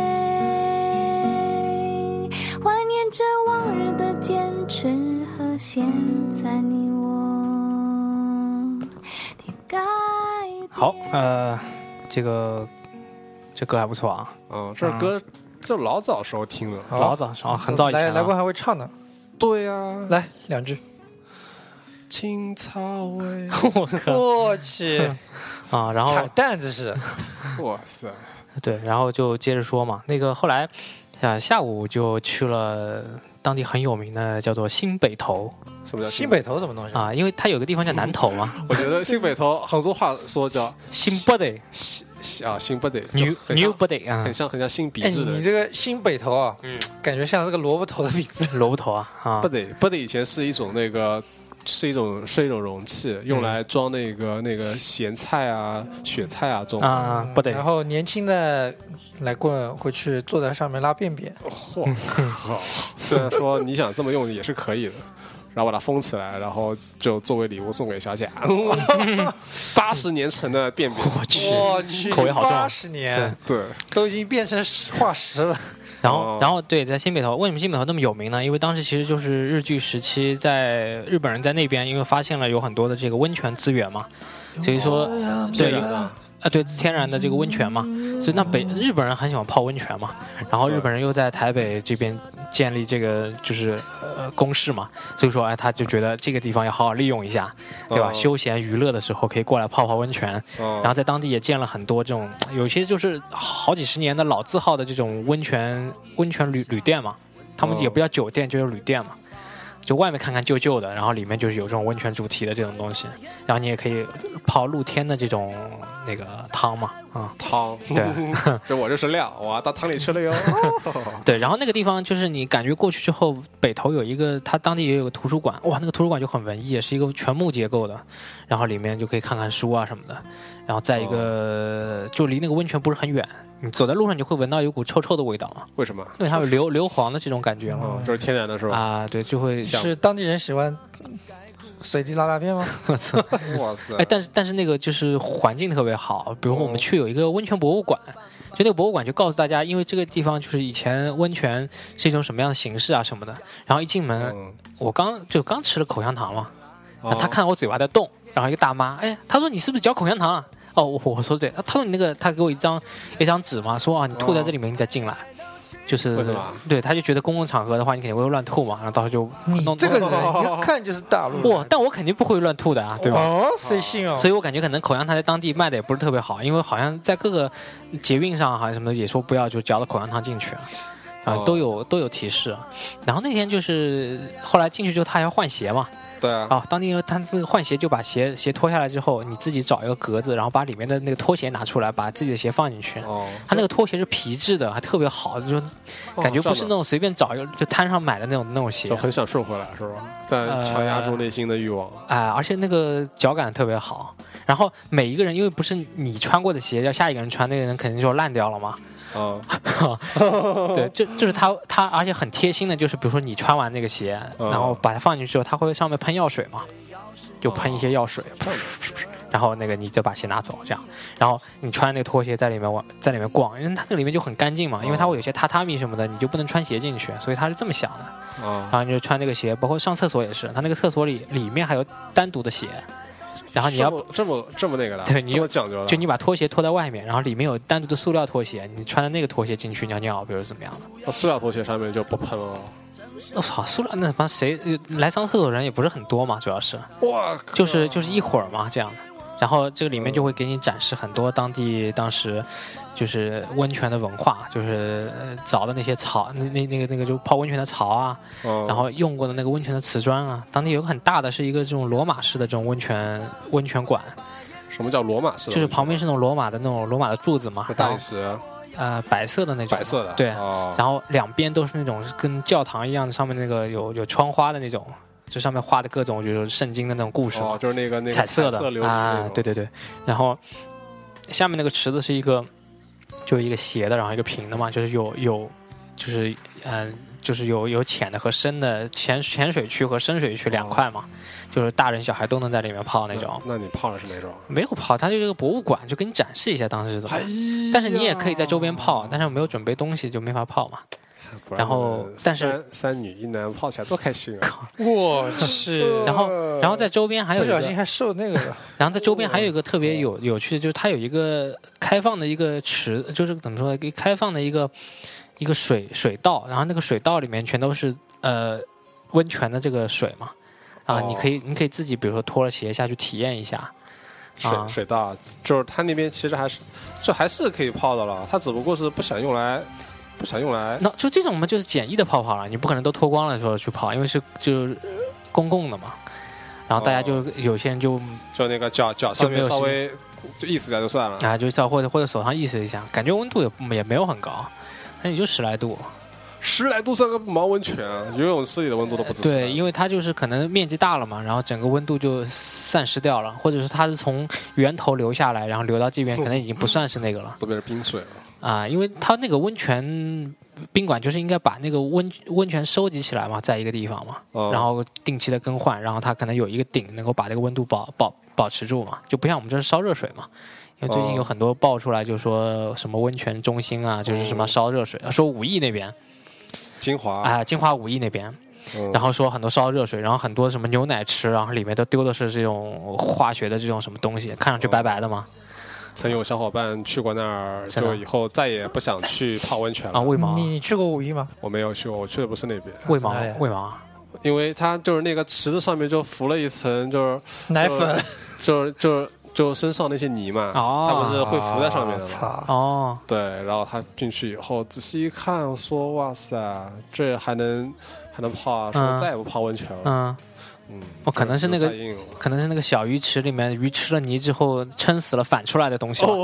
E: 怀念着往日的坚持和现在你我的改变。
B: 好，这歌还不错啊。
C: 这歌就老早时候听的，
B: 老早啊，很早以前。
D: 来过还会唱呢。
C: 对呀，
D: 来2句。
C: 青草味，
D: 我去
B: 啊！然后
D: 彩蛋这是，
C: 哇塞！
B: 对，然后就接着说嘛，那个后来下午就去了当地很有名的叫做新北头。
C: 什么叫
D: 新北头？什么东西
B: 啊？因为它有个地方叫南头嘛。
C: 我觉得新北头杭州话说叫
B: 新不得，
C: 新不得
B: ，new 不得啊，
C: 很像新鼻子的。
D: 你这个新北头啊，感觉像是个萝卜头的鼻子。
B: 萝卜头啊，
C: 不得以前是一种那个。是一种容器，用来装那个咸菜啊、雪菜啊这种
B: 啊，不得。
D: 然后年轻的来棍会去坐在上面拉便便。
C: 嚯，虽然说你想这么用也是可以的，然后把它封起来，然后就作为礼物送给小贾。80年陈的便便，
D: 我去，
B: 口味好重。
D: 80年，
C: 对，
D: 都已经变成化石了。
B: 然后对，在新北头，为什么新北头那么有名呢？因为当时其实就是日据时期，在日本人在那边，因为发现了有很多的这个温泉资源嘛，所以说对对天然的这个温泉嘛，所以那日本人很喜欢泡温泉嘛，然后日本人又在台北这边建立这个就是工事嘛，所以说他就觉得这个地方要好好利用一下，对吧？休闲娱乐的时候可以过来泡泡温泉，然后在当地也建了很多这种有些就是好几十年的老字号的这种温泉旅店嘛，他们也不叫酒店，就是旅店嘛。就外面看看旧旧的，然后里面就是有这种温泉主题的这种东西，然后你也可以泡露天的这种那个汤嘛，
C: 汤，
B: 对，
C: 这我就是料，我到汤里去了哟。
B: 对，然后那个地方就是你感觉过去之后，北头有一个，它当地也有个图书馆，哇，那个图书馆就很文艺，是一个全木结构的，然后里面就可以看看书啊什么的，然后在一个就离那个温泉不是很远。你走在路上，你会闻到有股臭臭的味道吗？
C: 为什么？
B: 因为它有硫磺的这种感觉嘛，
C: 就是天然的是吧？
B: 啊，对，就会
D: 是当地人喜欢随地拉大便吗？
B: 我操！
C: 哇塞！
B: 但是那个就是环境特别好，比如说我们去有一个温泉博物馆，就那个博物馆就告诉大家，因为这个地方就是以前温泉是一种什么样的形式啊什么的。然后一进门，我刚吃了口香糖嘛，他看到我嘴巴在动，然后一个大妈，他说你是不是嚼口香糖啊？哦，我说对，他说你那个，他给我一张纸嘛，说啊，你吐在这里面，你再进来，就是
C: 为什么？
B: 对，他就觉得公共场合的话，你肯定会乱吐嘛，然后到时候就
D: 你这个人一看就是大陆人，
B: 但我肯定不会乱吐的啊，对吧？
D: 哦，谁信哦？
B: 所以我感觉可能口香糖在当地卖的也不是特别好，因为好像在各个捷运上好像什么的也说不要就嚼到口香糖进去啊，都有提示。然后那天就是后来进去之后，他还要换鞋嘛。
C: 对啊，
B: 当地他那个换鞋就把鞋脱下来之后，你自己找一个格子，然后把里面的那个拖鞋拿出来，把自己的鞋放进去。他那个拖鞋是皮质的，还特别好，就感觉不是那种随便找一个就摊上买的那种鞋。
C: 就很想顺回来是吧？但强压住内心的欲望。
B: 而且那个脚感特别好。然后每一个人，因为不是你穿过的鞋，要下一个人穿，那个人肯定就烂掉了嘛。对，就是他，而且很贴心的，就是比如说你穿完那个鞋，然后把它放进去之后，他会上面喷药水嘛，就喷一些药水，然后那个你就把鞋拿走，这样，然后你穿那个拖鞋在里面逛，因为它那个里面就很干净嘛，因为它会有些榻榻米什么的，你就不能穿鞋进去，所以他是这么想的。然后你就穿那个鞋，包括上厕所也是，他那个厕所里面还有单独的鞋。然后你要
C: 这么那个的，
B: 对，你
C: 有讲究的，
B: 就你把拖鞋脱在外面，然后里面有单独的塑料拖鞋，你穿的那个拖鞋进去尿尿，比如怎么样的？
C: 那塑料拖鞋上面就不喷了。
B: 我操，塑料那帮谁来上厕所人也不是很多嘛，主要是
C: 哇，
B: 就是一会儿嘛这样的。然后这个里面就会给你展示很多当时就是温泉的文化，就是凿的那些槽，那个就泡温泉的槽啊，然后用过的那个温泉的瓷砖啊。当地有个很大的是一个这种罗马式的这种温泉馆。
C: 什么叫罗马式？
B: 就是旁边是那种罗马的柱子嘛，
C: 大理石。
B: 白色的那种，
C: 白色的
B: 对，然后两边都是那种跟教堂一样的，上面那个有窗花的那种，就上面画的各种就是圣经的那种故事，
C: 就是那个
B: 彩色的对对对，然后下面那个池子是一个就一个斜的，然后一个平的嘛，就是就是有浅的和深的，浅水区和深水区两块嘛，就是大人小孩都能在里面泡那种。
C: 那你泡的是哪种？
B: 没有泡，它就是个博物馆，就给你展示一下当时是怎么。但是你也可以在周边泡，但是没有准备东西就没法泡嘛。然后，但是
C: 三女一男泡起来多开心啊！
D: 我是。
B: 然后在周边还有
D: 不小心还受那个。
B: 然后在周边还有一个特别有趣的，就是它有一个开放的一个池，就是怎么说呢？开放的一个水道，然后那个水道里面全都是温泉的这个水嘛，啊，你可以自己比如说脱了鞋下去体验一下。
C: 水道就是它那边其实还是可以泡的了，它只不过是不想用来。
B: 那就这种嘛，就是简易的泡了，你不可能都脱光了的时候去泡，因为就是公共的嘛。然后大家就有些人就
C: 那个脚上面稍微就意思一下就算了
B: 啊，就或者手上意思一下，感觉温度也没有很高，那也就10来度。
C: 10来度算个毛温泉啊！游泳池里的温度都不止。
B: 对，因为它就是可能面积大了嘛，然后整个温度就散失掉了，或者是它是从源头流下来，然后流到这边，可能已经不算是那个了，
C: 都变成冰水了。
B: 啊，因为它那个温泉宾馆就是应该把那个温泉收集起来嘛，在一个地方嘛，然后定期的更换，然后它可能有一个顶能够把这个温度保持住嘛，就不像我们这是烧热水嘛。因为最近有很多爆出来，就说什么温泉中心啊，就是什么烧热水，说武义那边，
C: 金华
B: 武义那边，然后说很多烧热水，然后很多什么牛奶池，然后里面都丢的是这种化学的这种什么东西，看上去白白的嘛。
C: 曾有小伙伴去过那儿，就以后再也不想去泡温泉了。
B: 为毛？
D: 你去过武义吗？
C: 我没有去过，我去的不是那边。
B: 为毛？
C: 因为它就是那个池子上面就浮了一层，就是
D: 奶粉，
C: 就身上那些泥嘛，它不是会浮在上面的吗？对，然后他进去以后仔细一看，说哇塞，这还能泡啊，说再也不泡温泉了。
B: 可能是那个小鱼池里面鱼吃了泥之后撑死了反出来的东西。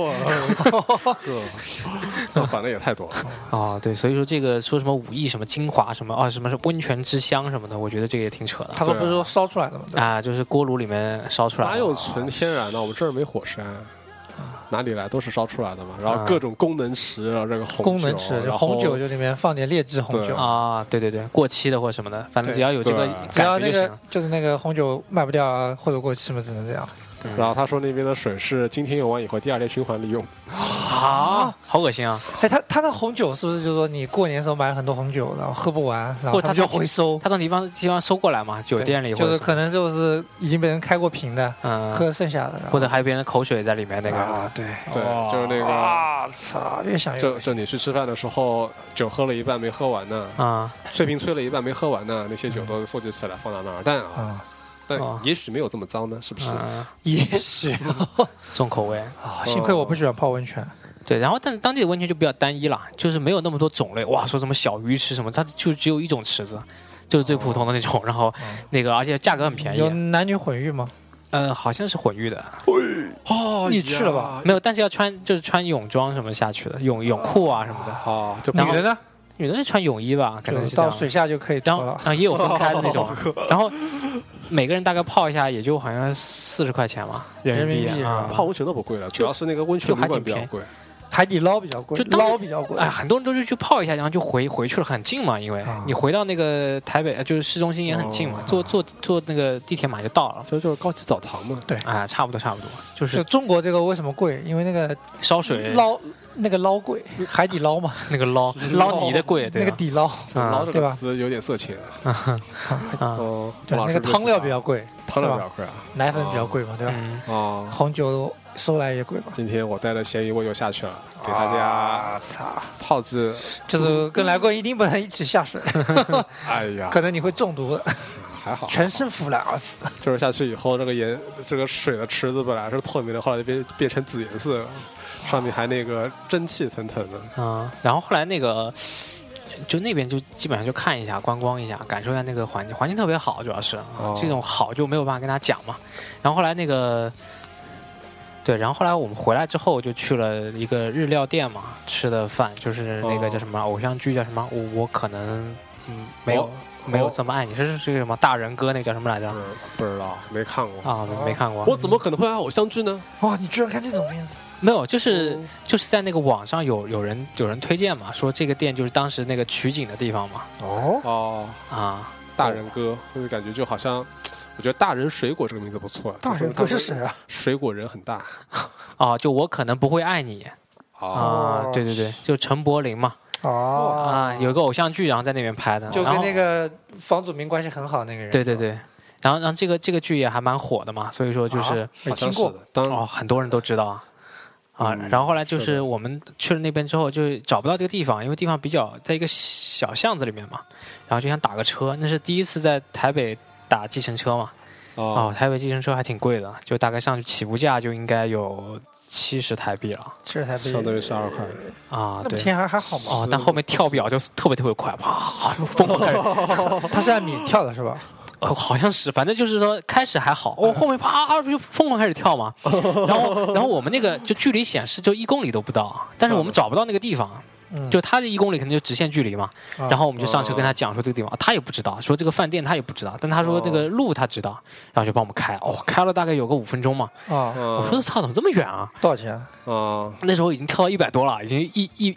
C: 反正也太多了。
B: 对，所以说这个说什么武义什么精华什么什么是温泉之乡什么的，我觉得这个也挺扯的。
D: 他们不是说烧出来的吗？
B: 就是锅炉里面烧出来的。
C: 哪有纯天然的？我们这儿没火山。哪里来都是烧出来的嘛，然后各种功能池，然后这个
D: 功能池红酒就里面放点劣质红酒
B: 对，过期的或什么的，反正只要有这个，
D: 只要那个就是那个红酒卖不掉啊，或者过期嘛，只能这样。
C: 然后他说那边的水是今天用完以后第二天循环利用。
B: 好恶心啊！
D: 他那红酒是不是就是说你过年的时候买了很多红酒，然后喝不完，然后他就回收？
B: 他从地方收过来嘛，酒店里
D: 就是可能就是已经被人开过瓶的，喝剩下的，
B: 或者还有别人的口水在里面那个。
C: 对，就是那个。
D: 操！越想越
C: 就你去吃饭的时候，酒喝了一半没喝完呢，吹瓶吹了一半没喝完呢，那些酒都收集起来放到那儿，但也许没有这么脏呢，是不是？
D: 也许
B: 重口味
D: 幸亏我不喜欢泡温泉。
B: 对，然后但是当地的温泉就比较单一了，就是没有那么多种类。哇，说什么小鱼池什么，它就只有一种池子，就是最普通的那种。然后那个而且价格很便宜。
D: 有男女混浴吗？
B: 好像是混浴的。
D: 你去了吧？
B: 没有，但是要穿泳装什么下去的，泳裤啊什么的。
C: 就
D: 女的呢？
B: 女的是穿泳衣吧，可能是
D: 到水下就可以脱了。
B: 然后也有分开的那种，然后每个人大概泡一下也就好像40块钱嘛，人民币
C: 泡温泉都不贵了，主要是那个温泉旅馆比较贵。
D: 海底捞比较贵，捞比较贵。
B: 很多人都是去泡一下，然后就回去了，很近嘛，因为你回到那个台北，就是市中心也很近嘛，坐那个地铁马就到了。
C: 所以就是高级澡堂嘛。
D: 对，
B: 差不多，
D: 就中国这个为什么贵？因为那个
B: 烧水
D: 捞贵，海底捞嘛，
B: 那个捞泥的贵，
D: 那个底捞，
C: 捞这个词有点色情。
D: 对，那个汤料比较贵，
C: 汤料比较贵啊，
D: 奶粉比较贵嘛，对吧？红酒收来也贵嘛。
C: 今天我带了咸鱼我又下去了，给大家泡制，
D: 就是跟来过一定不能一起下水。
C: 哎呀，
D: 可能你会中毒的。
C: 还好，
D: 全身腐烂而死。
C: 就是下去以后，这个水的池子本来是透明的，后来就变成紫颜色了，上面还那个蒸汽腾腾的。
B: 然后后来那个就那边就基本上就看一下观光一下，感受一下那个环境特别好，主要是这种好就没有办法跟他讲嘛。然后后来那个对，然后后来我们回来之后就去了一个日料店嘛，吃的饭就是那个叫什么偶像剧叫什么，我可能没有这么爱你，是什么大人哥那个叫什么来着？
C: 不知道，没看过
B: 啊，没看过。
C: 我怎么可能会爱偶像剧呢？
D: 哇，你居然看这种片子？
B: 没有，就是在那个网上有人推荐嘛，说这个店就是当时那个取景的地方嘛。
C: 大人哥，就是感觉就好像，我觉得大人水果这个名字不错。
D: 大人哥是谁啊？
C: 水果人很大。
B: 就我可能不会爱你。对对对，就陈柏霖嘛。有个偶像剧，然后在那边拍的，
D: 就跟那个房祖名关系很好那个人。
B: 对对对。然后这个剧也还蛮火的嘛，所以说就是
D: 没听过
B: 很多人都知道然后后来就是我们去了那边之后就找不到这个地方，因为地方比较在一个小巷子里面嘛，然后就想打个车，那是第一次在台北打计程车嘛。台北计程车还挺贵的，就大概上去起步价就应该有70台币了
D: ，70台币
C: 相当于12块
B: 对，
D: 那天还好嘛。
B: 但后面跳表就特别快，啪，疯狂开始。
D: 他是按米跳的是吧？
B: 好像是，反正就是说开始还好，后面啪就疯狂开始跳嘛。然后我们那个就距离显示就1公里都不到，但是我们找不到那个地方。就他这1公里肯定就直线距离嘛，然后我们就上车跟他讲说这个地方，他也不知道，说这个饭店他也不知道，但他说这个路他知道，然后就帮我们开，开了大概有个5分钟嘛。我说操，怎么这么远啊？
D: 多少钱？
B: 那时候已经跳到100多了，已经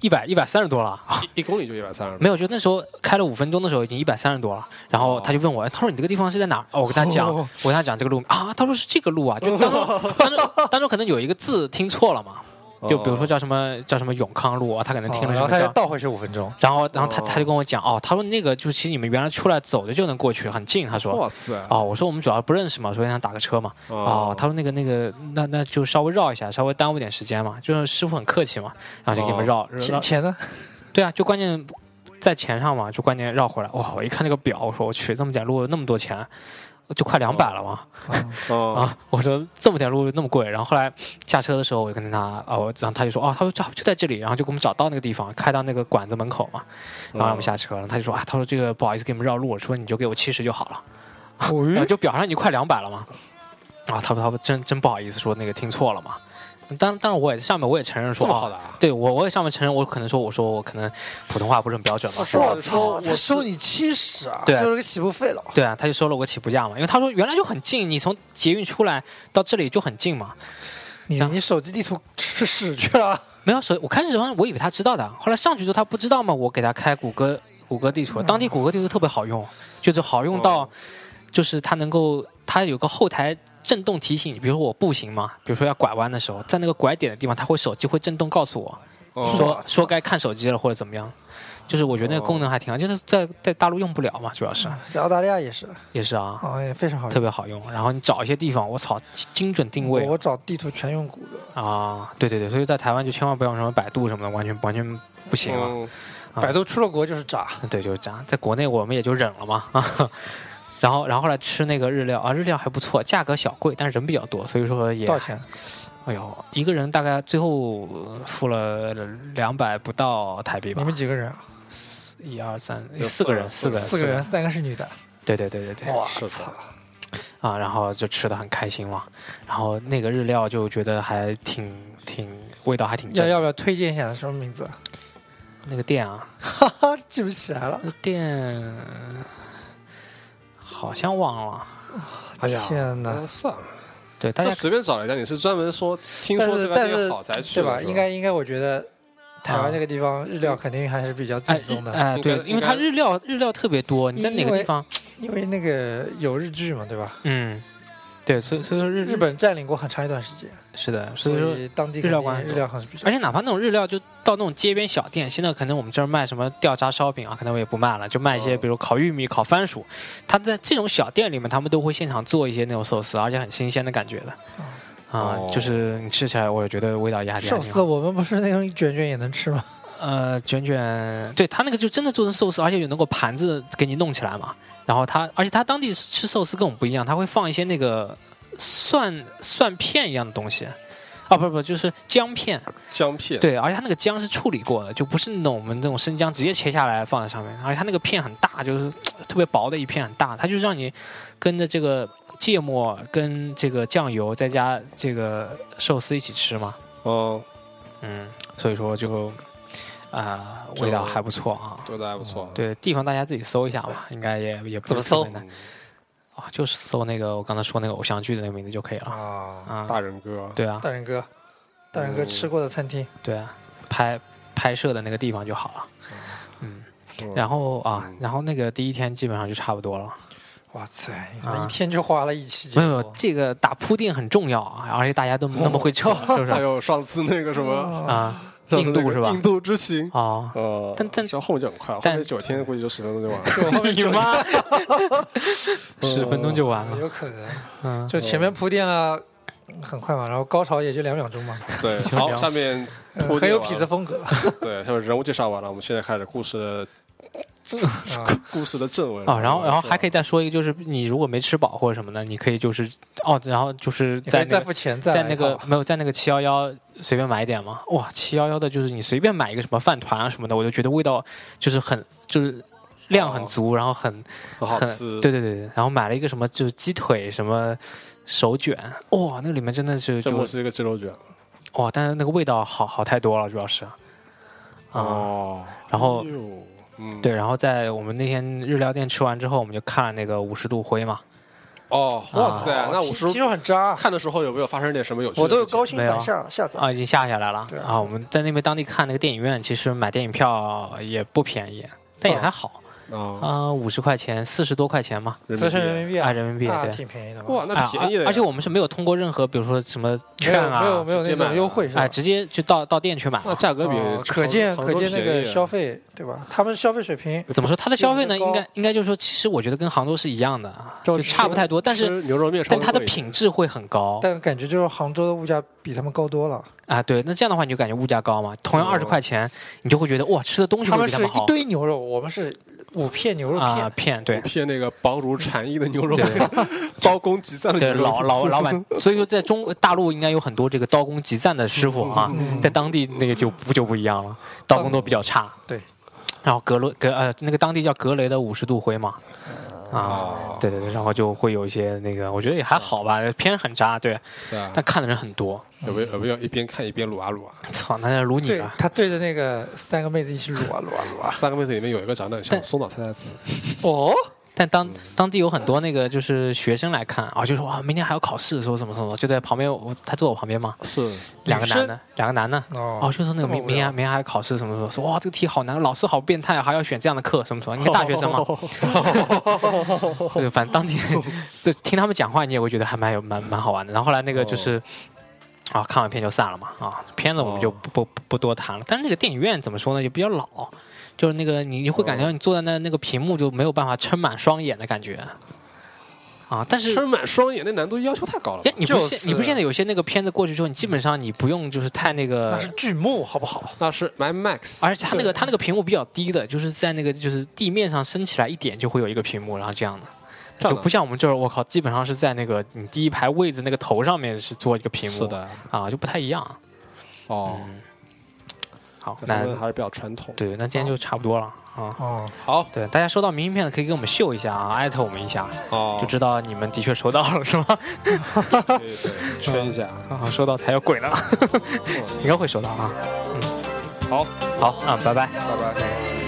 B: 130多了。
C: 1公里就130？
B: 没有，就那时候开了5分钟的时候已经130多了。然后他就问我，他说你这个地方是在哪？我跟他讲这个路他说是这个路啊，就当中可能有一个字听错了嘛。就比如说叫什么永康路他可能听了什么，
D: 然后他就倒回去5分钟，
B: 然后他就跟我讲他说那个就其实你们原来出来走着就能过去，很近。他说
C: 哇塞
B: 我说我们主要不认识嘛，所以想打个车嘛。他说那个那就稍微绕一下，稍微耽误点时间嘛，就是师傅很客气嘛，然后就给你们绕。
D: 钱呢？
B: 对啊，就关键在钱上嘛，就关键绕回来。我一看那个表，我说我去这么点路那么多钱。就快200了嘛，我说这么点路那么贵，然后后来下车的时候我就跟他然后他就说他说就在这里，然后就给我们找到那个地方，开到那个馆子门口嘛，然后让我们下车了，他就说他说这个不好意思给你们绕路，说你就给我70就好了，就表上已经快200了嘛，他说真不好意思，说那个听错了嘛。当然我也上面我也承认说
C: 这么好的
B: 对我也上面承认我可能说我说我可能普通话不是很标准嘛。
D: 我操，我收你70啊，
B: 对，
D: 就是个起步费了。
B: 对啊，他就收了我起步价嘛，因为他说原来就很近，你从捷运出来到这里就很近嘛。
D: 你手机地图是使去了？
B: 没有我开始我以为他知道的，后来上去之后他不知道嘛，我给他开谷歌地图，当地谷歌地图特别好用，就是好用到就是它有个后台震动提醒你，比如说我步行嘛，比如说要拐弯的时候，在那个拐点的地方，手机会震动告诉我，说该看手机了或者怎么样。就是我觉得那个功能还挺好，就是在大陆用不了嘛，主要是。
D: 在澳大利亚也是
B: 啊，
D: 也非常好用，
B: 特别好用。然后你找一些地方，我操，精准定位。
D: 我找地图全用谷歌
B: 对对对，所以在台湾就千万不要用什么百度什么的，完全不行了。
D: 百度出了国就是渣，
B: 对，就是渣。在国内我们也就忍了嘛。然后后来吃那个日料日料还不错，价格小贵，但是人比较多，所以说也
D: 多少钱？
B: 哎呦，一个人大概最后付了200不到台币吧。
D: 你们几个人啊
B: ？1、2、3，4个人，4个人
D: ，3个是女的。
B: 对对对对对。
D: 哇
C: 操！
B: 然后就吃得很开心嘛。然后那个日料就觉得还挺味道还挺正。
D: 要不要推荐一下？什么名字？
B: 那个店啊，
D: 记不起来了。
B: 那店好像忘了。
C: 哎呀，
D: 天哪！
C: 算了。
B: 对，大家
C: 随便找了一下，你是专门说听说这个店好才去
D: 对吧？应该，我觉得台湾那个地方日料肯定还是比较正宗的。
B: 对，因为它日料特别多。你在哪个地方？
D: 因为那个有日剧嘛，对吧？
B: 对，所以说
D: 日本占领过很长一段时间。
B: 是的，
D: 所以当地
B: 日料馆
D: 日料很比较。
B: 而且哪怕那种日料，就到那种街边小店，现在可能我们这儿卖什么吊炸烧饼啊，可能我也不卖了，就卖一些比如烤玉米、烤番薯。他在这种小店里面，他们都会现场做一些那种寿司，而且很新鲜的感觉的。就是你吃起来，我觉得味道也还挺好。
D: 寿司我们不是那种卷卷也能吃吗？
B: 卷卷，对他那个就真的做成寿司，而且有能够盘子给你弄起来嘛。然后而且他当地吃寿司跟我们不一样，他会放一些那个蒜片一样的东西。不，就是姜片。对，而且它那个姜是处理过的，就不是那种我们那种生姜直接切下来放在上面。而且它那个片很大，就是特别薄的一片很大，它就是让你跟着这个芥末跟这个酱油再加这个寿司一起吃嘛。所以说就味道还不错啊，
C: 味道还不错。
B: 对，地方大家自己搜一下嘛，应该也不是特别难。就是搜那个我刚才说那个偶像剧的那个名字就可以了
C: 大人哥。
B: 对啊，
D: 大人哥吃过的餐厅。
B: 对啊，拍摄的那个地方就好了。然后那个第一天基本上就差不多了。
D: 哇塞，你怎么一天就花了1期？
B: 没有，这个打铺垫很重要啊，而且大家都那么会扯，是不是？
C: 还有上次那个什么
B: 印度是吧？
C: 印度之行
B: 但
C: 后面就很快，后面9天估计就10分钟就完了。
B: 你妈，10分钟就完了？
D: 有可能。就前面铺垫了很快嘛，然后高潮也就2秒钟嘛。
C: 对，好，下面
D: 很有痞子风格。
C: 对，下面人物介绍完了，我们现在开始故事的正文
B: 然后还可以再说一个，就是你如果没吃饱或者什么的，你可以就是然后就是在
D: 再付钱，
B: 在那个没有在那个711随便买一点嘛。哇，711的就是你随便买一个什么饭团啊什么的，我就觉得味道就是量很足，然后很
C: 好吃。
B: 对，然后买了一个什么就是鸡腿什么手卷，哇，那个里面真的是
C: 这不是一个鸡肉卷。
B: 哇，但是那个味道好太多了，主要是然后。对，然后在我们那天日料店吃完之后，我们就看了那个50度灰嘛。
C: 哇塞，那50度
D: 听说很渣。
C: 看的时候有没有发生点什么有趣的？
D: 我都有高清版下载
B: 已经下来了。我们在那边当地看那个电影院，其实买电影票也不便宜，但也还好。50块钱，40多块钱嘛
D: ，40人民币
B: 人民币对，
D: 挺便宜的。
C: 哇，那便宜的。
B: 而且我们是没有通过任何，比如说什么券
D: 没有那种优惠是吧？
B: 直接就到店去买。
C: 那价格比
D: 可见那个消费对吧？他们消费水平
B: 怎么说？他的消费呢？应该就是说，其实我觉得跟杭州是一样的，就差不太多。但是
C: 牛肉面，
B: 但它的品质会很高。
D: 但感觉就是杭州的物价比他们高多了
B: 对，那这样的话你就感觉物价高嘛。同样20块钱，你就会觉得哇，吃的东西会比他们好。
D: 一堆牛肉，我们是5片牛肉
B: 片，对，
C: 片那个薄如蝉翼的牛肉片，刀工极赞的牛肉。
B: 对，老板，所以说在大陆应该有很多这个刀工极赞的师傅啊，在当地那个就不一样了，刀工都比较差。
D: 对，
B: 然后那个当地叫格雷的50度灰嘛。对，然后就会有一些那个，我觉得也还好吧，片很渣，对，但看的人很多。
C: 有没有一边看一边撸啊？
B: 操，那在撸你了。
D: 他对着那个3个妹子一起撸啊。
C: 3个妹子里面有一个长得很像松岛菜菜子。
B: 但当地有很多那个就是学生来看就说哇，明天还要考试，说什么，就在旁边，他坐我旁边嘛，
C: 是
B: 两个男的，就说那个明天还要考试什么，说哇这个题好难，老师好变态，还要选这样的课什么，你看大学生嘛，对，反正当地就听他们讲话，你也会觉得还蛮好玩的。然后后来那个就是看完片就散了嘛，片子我们就不多谈了。但是那个电影院怎么说呢，就比较老。就是那个你会感觉你坐在那个屏幕就没有办法撑满双眼的感觉但是
C: 撑满双眼那难度要求太高了。
B: 你不现在有些那个片子过去之后，你基本上你不用就是太那个，
D: 那是剧目好不好？
C: 那是 IMAX，
B: 而且它那个屏幕比较低的，就是在那个就是地面上升起来一点就会有一个屏幕，然后这样的。就不像我们这儿，我靠，基本上是在那个你第一排位子那个头上面是做一个屏幕，
C: 是的
B: 就不太一样。好，那
C: 还是比较传统。
B: 对，那今天就差不多了
C: 好，
B: 对，大家收到明信片的可以给我们秀一下艾特我们一下就知道你们的确收到了，是吗？
C: 对，圈一下
B: 收到才有鬼呢，应该会收到好，
C: 拜拜。
B: 拜拜。